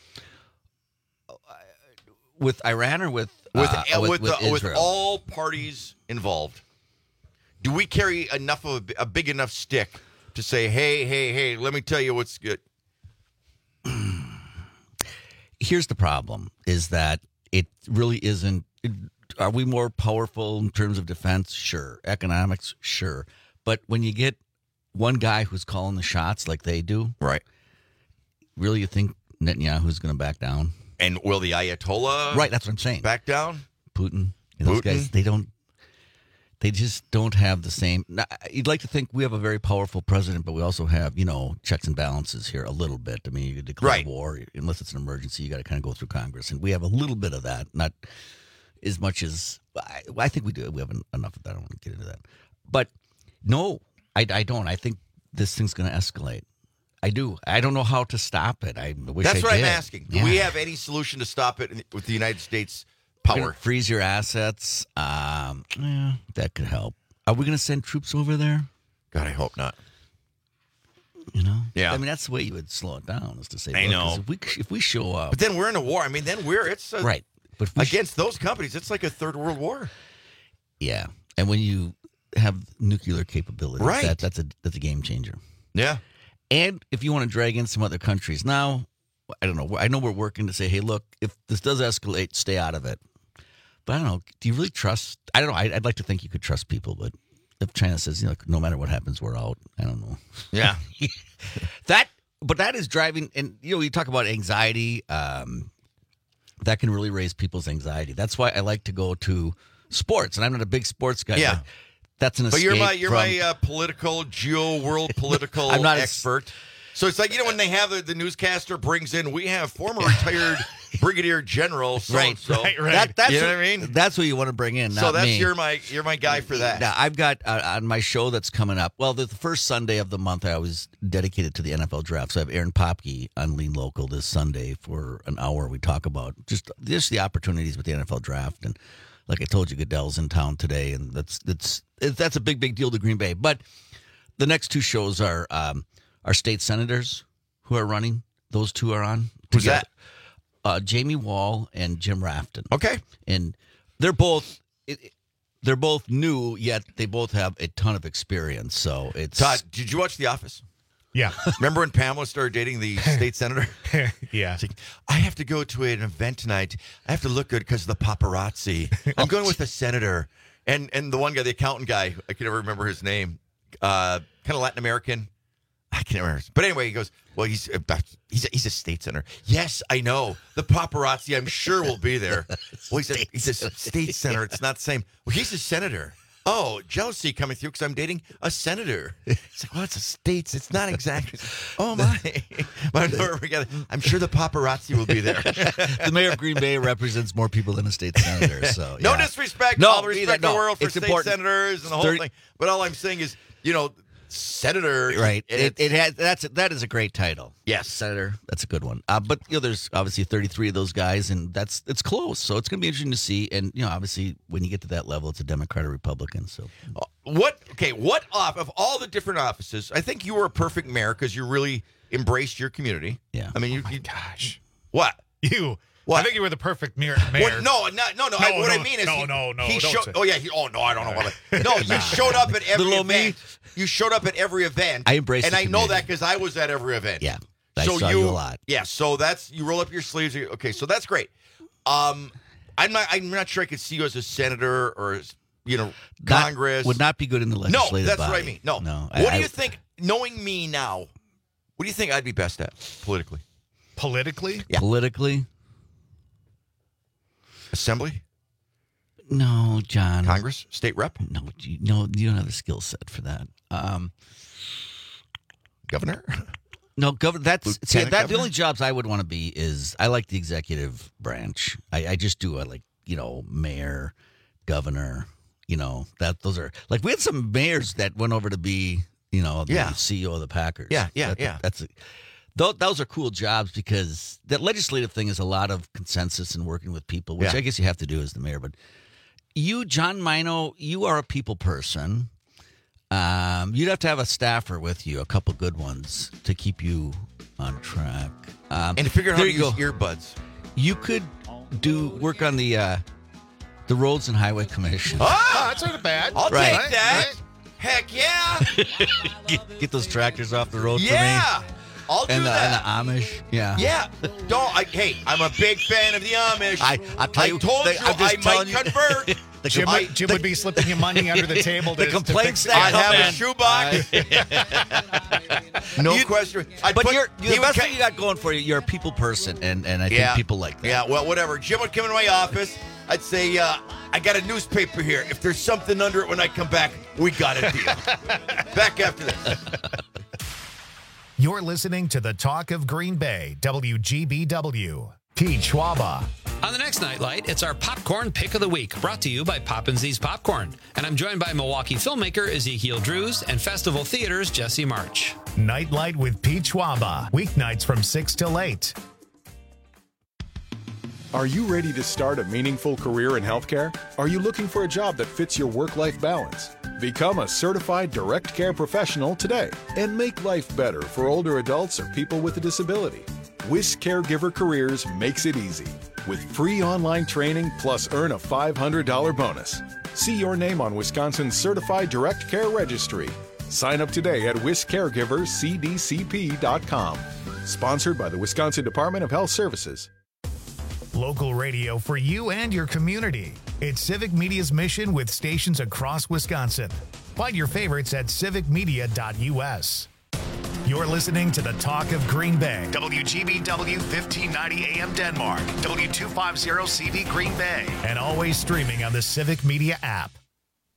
With Iran or with Israel? With all parties involved, do we carry enough of a big enough stick to say, hey, let me tell you what's good? Here's the problem: is that it really isn't. Are we more powerful in terms of defense? Sure. Economics? Sure. But when you get one guy who's calling the shots like they do, right? Really, you think Netanyahu's going to back down? And will the Ayatollah? Right, that's what I'm saying. Back down? Putin. Those guys, they just don't have the same. Now, you'd like to think we have a very powerful president, but we also have, checks and balances here a little bit. I mean, you declare war, unless it's an emergency, you got to kind of go through Congress. And we have a little bit of that, not as much as I think we do. We have enough of that. I don't want to get into that. But no, I don't. I think this thing's going to escalate. I do. I don't know how to stop it. I wish That's I what did. I'm asking. Do we have any solution to stop it with the United States power? Freeze your assets. That could help. Are we going to send troops over there? God, I hope not. You know? Yeah. I mean, that's the way you would slow it down, is to say, I know. If we show up. But then we're in a war. I mean, then it's right. But against those companies, it's like a third world war. Yeah. And when you have nuclear capabilities, right. that's a game changer. Yeah. And if you want to drag in some other countries, now, I don't know. I know we're working to say, hey, look, if this does escalate, stay out of it. But I don't know. Do you really trust? I don't know. I'd like to think you could trust people, but if China says, no matter what happens, we're out. I don't know. Yeah. But that is driving, and you talk about anxiety. That can really raise people's anxiety. That's why I like to go to sports, and I'm not a big sports guy. Yeah. That's an escape. But you're my political, world political I'm not expert. So it's like, when they have the newscaster brings in, we have former retired Brigadier General so-and-so. Right. That's you know what I mean? That's what you want to bring in, not me. You're my guy for that. Now, I've got on my show that's coming up, well, the first Sunday of the month, I was dedicated to the NFL draft. So I have Aaron Popke on Lean Local this Sunday for an hour. We talk about just the opportunities with the NFL draft. And like I told you, Goodell's in town today, and that's a big deal to Green Bay. But the next two shows are our state senators who are running. Those two are on. Who's that? Jamie Wall and Jim Rafton. Okay. And they're both new, yet they both have a ton of experience. So it's Todd, did you watch The Office? Yeah. Remember when Pamela started dating the state senator? Yeah. Like, I have to go to an event tonight. I have to look good because of the paparazzi. I'm going with the senator. And the one guy, the accountant guy, I can never remember his name, kind of Latin American. I can't remember. But anyway, he goes, well, he's a state senator. Yes, I know. The paparazzi, I'm sure, will be there. Well, he's a state senator. It's not the same. Well, he's a senator. Oh, jealousy coming through because I'm dating a senator. It's like, well, it's a state. It's not exactly. Oh, my. I'm sure the paparazzi will be there. The mayor of Green Bay represents more people than a state senator. So No disrespect. All the respect in the world for state senators and the whole thing. But all I'm saying is, senator, right? That is a great title. Yes, senator. That's a good one. But there's obviously 33 of those guys, and it's close. So it's going to be interesting to see. And obviously, when you get to that level, it's a Democrat or Republican. So what of all the different offices? I think you were a perfect mayor because you really embraced your community. Yeah. I mean, gosh, what you. What? I think you were the perfect mayor. Well, no. What I mean is, he showed. Oh yeah. I don't know what. No, you showed up at every event. You showed up at every event. I embraced, and I know that because I was at every event. Yeah, I saw you a lot. Yeah, so you roll up your sleeves. Okay, so that's great. I'm not sure I could see you as a senator or Congress. Would not be good in the legislative No, that's body. what I mean. No. What do you think? Knowing me now, what do you think I'd be best at politically? Politically? Yeah. Politically. Assembly? No, John. Congress? State rep? No, you don't have the skill set for that. Governor? No, governor. Governor? The only jobs I would want to be is I like the executive branch. I just do. I like mayor, governor. Those are like we had some mayors that went over to be the CEO of the Packers. Yeah. Those are cool jobs because that legislative thing is a lot of consensus and working with people, which I guess you have to do as the mayor. But you, John Mino, you are a people person. You'd have to have a staffer with you, a couple good ones, to keep you on track. And to figure out how to use earbuds. You could work on the Roads and Highway Commission. Oh, that's not bad. I'll take that. Right. Heck yeah. Get those tractors off the road for me. Yeah. I'll do that. And the Amish. Yeah. Yeah. Hey, I'm a big fan of the Amish. I told you I might convert. Jim would be slipping you money under the table. The complaints that I'd have a shoebox. No question. But the best thing you got going for you, you're a people person, and I think people like that. Yeah, well, whatever. Jim would come in my office. I'd say, I got a newspaper here. If there's something under it when I come back, we got a deal. Back after this. You're listening to the Talk of Green Bay, WGBW. Pete Schwaba. On the next Nightlight, it's our Popcorn Pick of the Week, brought to you by Poppin'Z's Popcorn. And I'm joined by Milwaukee filmmaker Ezekiel Drews and Festival Theater's Jesse March. Nightlight with Pete Schwaba. Weeknights from 6 till 8. Are you ready to start a meaningful career in healthcare? Are you looking for a job that fits your work-life balance? Become a certified direct care professional today and make life better for older adults or people with a disability. WIS Caregiver Careers makes it easy with free online training plus earn a $500 bonus. See your name on Wisconsin's Certified Direct Care Registry. Sign up today at wiscaregivercdcp.com. Sponsored by the Wisconsin Department of Health Services. Local radio for you and your community. It's Civic Media's mission with stations across Wisconsin. Find your favorites at civicmedia.us. You're listening to the Talk of Green Bay. WGBW 1590 AM Denmark. W250 CV Green Bay. And always streaming on the Civic Media app.